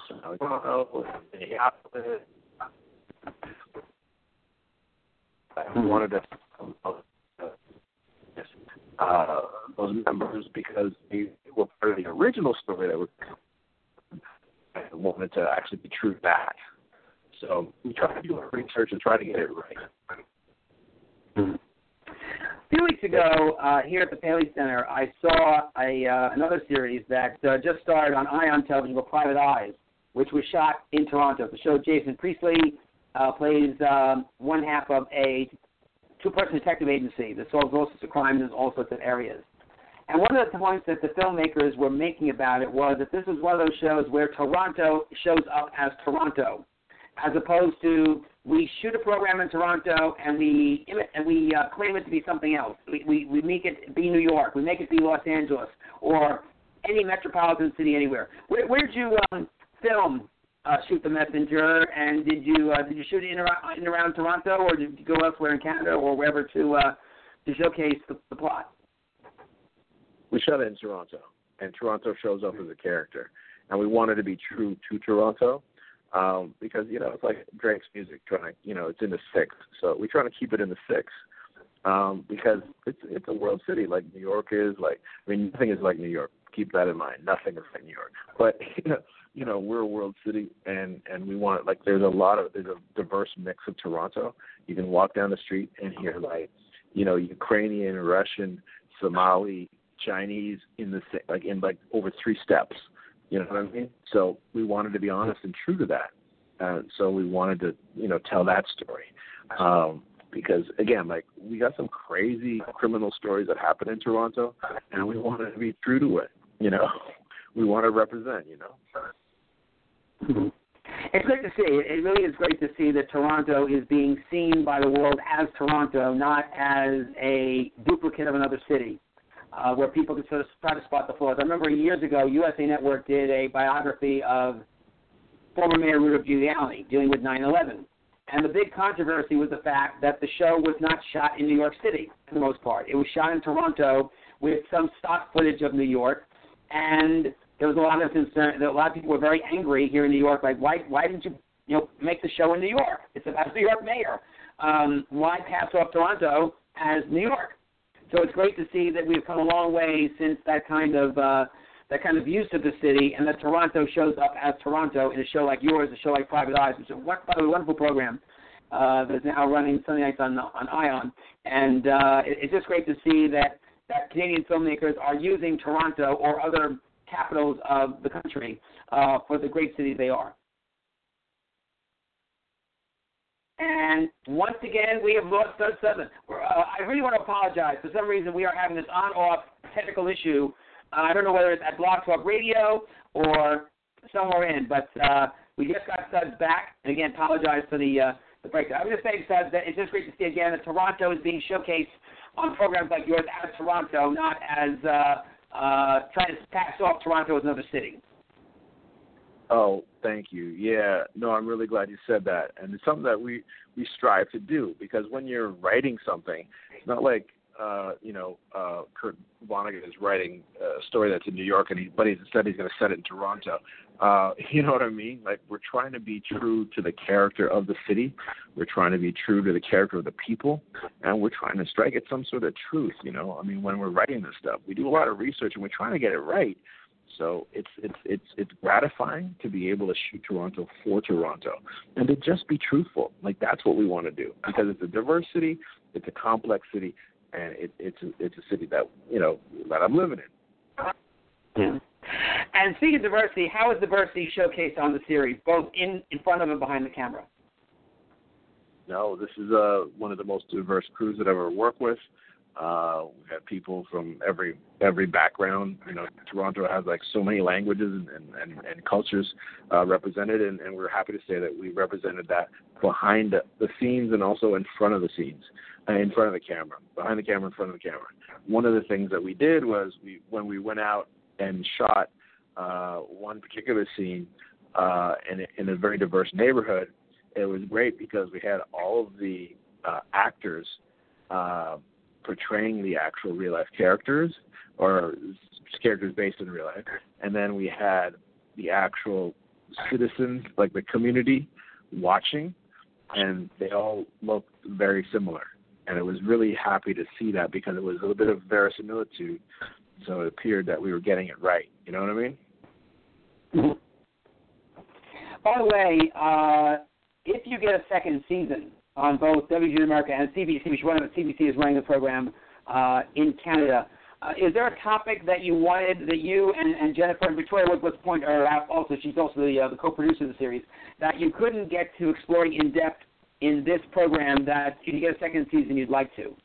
I wanted to those members because they were part of the original story that I wanted to actually be true to that. So we tried to do our research and try to get it right. Mm-hmm. A few weeks ago, here at the Paley Center, I saw another series that just started on Ion Television called Private Eyes, which was shot in Toronto. The show Jason Priestley plays one half of a two-person detective agency that solves all sorts of crimes in all sorts of areas. And one of the points that the filmmakers were making about it was that this is one of those shows where Toronto shows up as Toronto, as opposed to we shoot a program in Toronto and we claim it to be something else. We make it be New York, we make it be Los Angeles, or any metropolitan city anywhere. Where did you film Shoot the Messenger, and did you shoot it in around Toronto, or did you go elsewhere in Canada or wherever to showcase the plot? We shot it in Toronto, and Toronto shows up as a character, and we wanted to be true to Toronto. Because, it's like Drake's music, it's in the 6th. So we try to keep it in the 6th because it's a world city like New York is. Nothing is like New York. Keep that in mind. Nothing is like New York. But, we're a world city, and we want, there's a diverse mix of Toronto. You can walk down the street and hear, Ukrainian, Russian, Somali, Chinese in over 3 steps. You know what I mean? So we wanted to be honest and true to that. So we wanted to, tell that story. Because, again, we got some crazy criminal stories that happen in Toronto, and we wanted to be true to it. we want to represent, It's great to see. It really is great to see that Toronto is being seen by the world as Toronto, not as a duplicate of another city, where people can sort of try to spot the flaws. I remember years ago, USA Network did a biography of former Mayor Rudy Giuliani dealing with 9/11. And the big controversy was the fact that the show was not shot in New York City, for the most part. It was shot in Toronto with some stock footage of New York, and there was a lot of concern. A lot of people were very angry here in New York, like, why didn't you make the show in New York? It's about the New York mayor. Why pass off Toronto as New York? So it's great to see that we've come a long way since that kind of use of the city, and that Toronto shows up as Toronto in a show like yours, a show like Private Eyes, which is a wonderful program that's now running Sunday nights on ION. And it's just great to see that Canadian filmmakers are using Toronto or other capitals of the country for the great cities they are. And once again, we have lost Doug Sutherland. I really want to apologize. For some reason, we are having this on-off technical issue. I don't know whether it's at Blog Talk Radio or somewhere in, but we just got Suds back. And again, apologize for the breakdown. I was just saying, Suds, that it's just great to see again that Toronto is being showcased on programs like yours as Toronto, not as trying to pass off Toronto as another city. Oh, thank you. Yeah, no, I'm really glad you said that. And it's something that we strive to do, because when you're writing something, it's not like, Kurt Vonnegut is writing a story that's in New York, but he said he's going to set it in Toronto. You know what I mean? Like, we're trying to be true to the character of the city. We're trying to be true to the character of the people, and we're trying to strike at some sort of truth, I mean, when we're writing this stuff, we do a lot of research, and we're trying to get it right. So it's gratifying to be able to shoot Toronto for Toronto and to just be truthful. Like, that's what we want to do, because it's a diverse city, it's a complex city, and it's a city that that I'm living in. Yeah. And speaking of diversity, how is diversity showcased on the series, both in front of and behind the camera? No, this is one of the most diverse crews that I've ever worked with. We've had people from every background. Toronto has like so many languages and cultures represented, and we're happy to say that we represented that behind the scenes and also in front of the scenes, in front of the camera, behind the camera, in front of the camera. One of the things that we did was when we went out and shot one particular scene in a very diverse neighborhood, it was great because we had all of the actors portraying the actual real-life characters, or characters based in real life, and then we had the actual citizens, like the community, watching, and they all looked very similar. And it was really happy to see that, because it was a little bit of verisimilitude, so it appeared that we were getting it right. You know what I mean? Mm-hmm. By the way, if you get a second season on both WGN America and CBC, which one of the CBC is running the program in Canada, is there a topic that you wanted, that you and Jennifer and Victoria Woodward's point her out also, she's also the co-producer of the series, that you couldn't get to exploring in depth in this program, that if you get a second season you'd like to?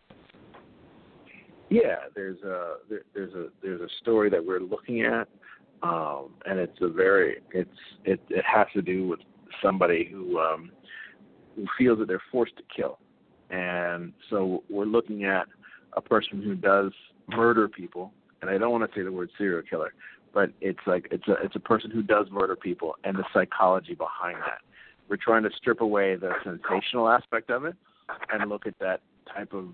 Yeah, there's a story that we're looking at, and it has to do with somebody who feels that they're forced to kill, and so we're looking at a person who does murder people, and I don't want to say the word serial killer, but it's a person who does murder people and the psychology behind that. We're trying to strip away the sensational aspect of it and look at that type of,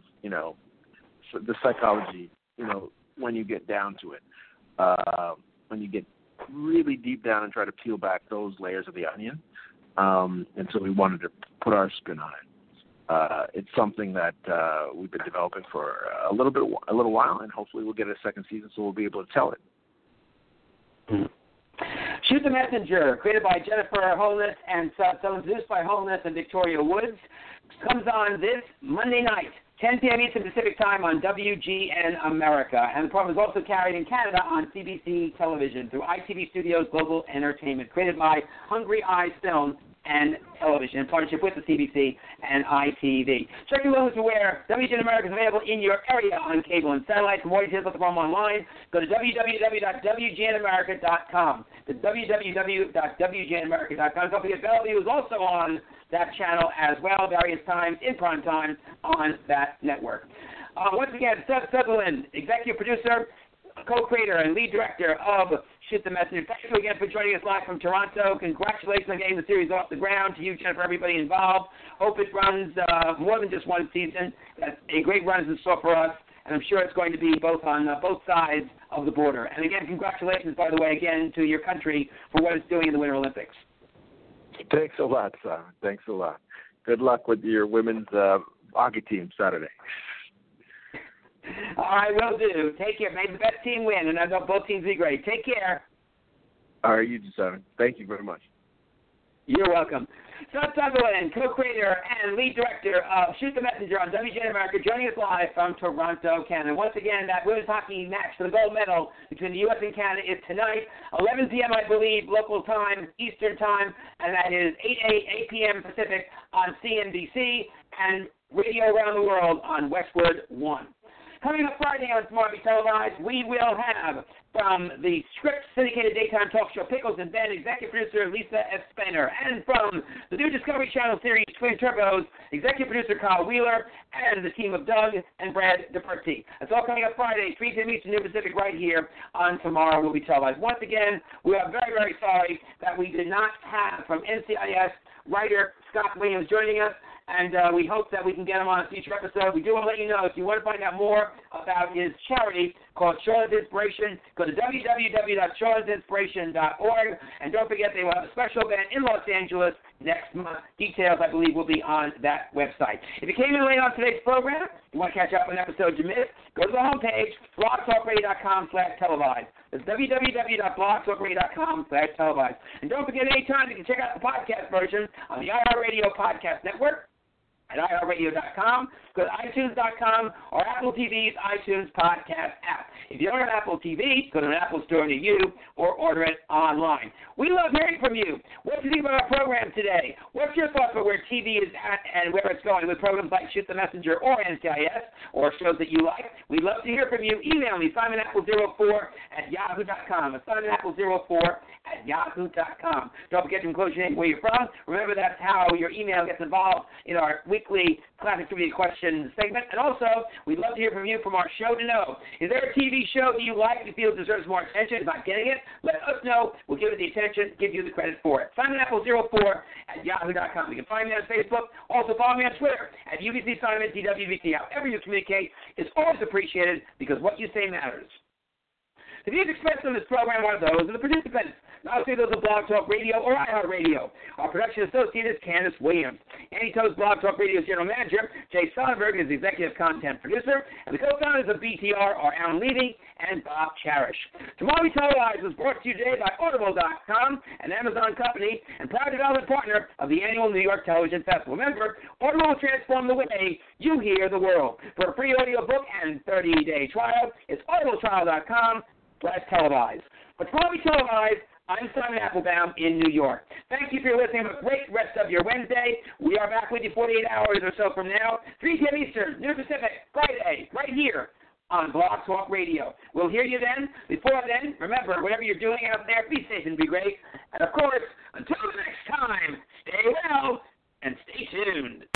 the psychology, when you get down to it, when you get really deep down and try to peel back those layers of the onion. And so we wanted to put our spin on it. It's something that we've been developing for a little while, and hopefully we'll get a second season, so we'll be able to tell it. Mm-hmm. Shoot the Messenger, created by Jennifer Holness and produced by Holness and Victoria Woods, comes on this Monday night, 10 p.m. Eastern Pacific Time on WGN America. And the program is also carried in Canada on CBC television through ITV Studios Global Entertainment, created by Hungry Eyes Films and television in partnership with the CBC and ITV. Check your limits aware WGN America is available in your area on cable and satellite. For more details about the program online, go to www.wgnamerica.com. That's www.wgnamerica.com. Don't forget, Bellevue is also on that channel as well, various times in prime time on that network. Once again, Seth Sutherland, executive producer, co-creator and lead director of Shoot the Messenger. Thank you again for joining us live from Toronto. Congratulations on getting the series off the ground. To you, Jennifer, everybody involved. Hope it runs more than just one season. That's a great run is in store for us, and I'm sure it's going to be both on both sides of the border. And again, congratulations, by the way, again, to your country for what it's doing in the Winter Olympics. Thanks a lot, Simon. Thanks a lot. Good luck with your women's hockey team Saturday. All right, will do. Take care. May the best team win, and I know both teams be great. Take care. All right, you too, Simon. Thank you very much. You're welcome. Seth Sutherland, co-creator and lead director of Shoot the Messenger on WGN America, joining us live from Toronto, Canada. Once again, that women's hockey match for the gold medal between the U.S. and Canada is tonight, 11 p.m., I believe, local time, Eastern time, and that is 8 p.m. Pacific on CNBC and radio around the world on Westwood One. Coming up Friday on Tomorrow Be Televised, we will have from the Scripps syndicated daytime talk show Pickles and Ben, executive producer Lisa F. Spenner, and from the new Discovery Channel series Twin Turbos, executive producer Kyle Wheeler, and the team of Doug and Brad DePerti. That's all coming up Friday, 3 p.m. Eastern, New Pacific, right here on Tomorrow Will Be Televised. Once again, we are very, very sorry that we did not have from NCIS writer Scott Williams joining us. And we hope that we can get him on a future episode. We do want to let you know, if you want to find out more about his charity called Charlotte's Inspiration, go to www.charlottesinspiration.org. And don't forget, they will have a special event in Los Angeles next month. Details, I believe, will be on that website. If you came in late on today's program, you want to catch up on an episode you missed, go to the homepage, blogtalkradio.com/televised. That's www.blogtalkradio.com/televised. And don't forget, anytime you can check out the podcast version on the iHeartRadio Podcast Network at iHeartRadio.com, go to iTunes.com, or Apple TV's iTunes Podcast app. If you don't have Apple TV, go to an Apple store near you or order it online. We love hearing from you. What do you think about our program today? What's your thoughts about where TV is at and where it's going with programs like Shoot the Messenger or NCIS or shows that you like? We'd love to hear from you. Email me, SimonApple04@yahoo.com. It's SimonApple04@yahoo.com. Don't forget to enclose your name where you're from. Remember, that's how your email gets involved in our weekly Classic Trivia Question segment. And also, we'd love to hear from you from our show to know. Is there a TV show that you like, you feel deserves more attention, is not getting it? Let us know. We'll give it the attention, give you the credit for it. SimonApple04@yahoo.com. You can find me on Facebook. Also, follow me on Twitter at UBC Simon, DWBC. However you communicate is always appreciated because what you say matters. The views expressed on this program are those of the participants, not those of Blog Talk Radio or iHeartRadio. Our production associate is Candace Williams. Annie Toe's Blog Talk Radio's general manager, Jay Sonnenberg, is the executive content producer, and the co-founders of BTR are Alan Levy and Bob Cherish. Tomorrow We Televised was brought to you today by Audible.com, an Amazon company and proud development partner of the annual New York Television Festival. Remember, Audible will transform the way you hear the world. For a free audiobook and 30-day trial, it's audibletrial.com/televised. But tomorrow We Televised, I'm Simon Applebaum in New York. Thank you for listening. Have a great rest of your Wednesday. We are back with you 48 hours or so from now, 3 p.m. Eastern, New Pacific, Friday, right here on Blog Talk Radio. We'll hear you then. Before then, remember, whatever you're doing out there, be safe and be great. And, of course, until the next time, stay well and stay tuned.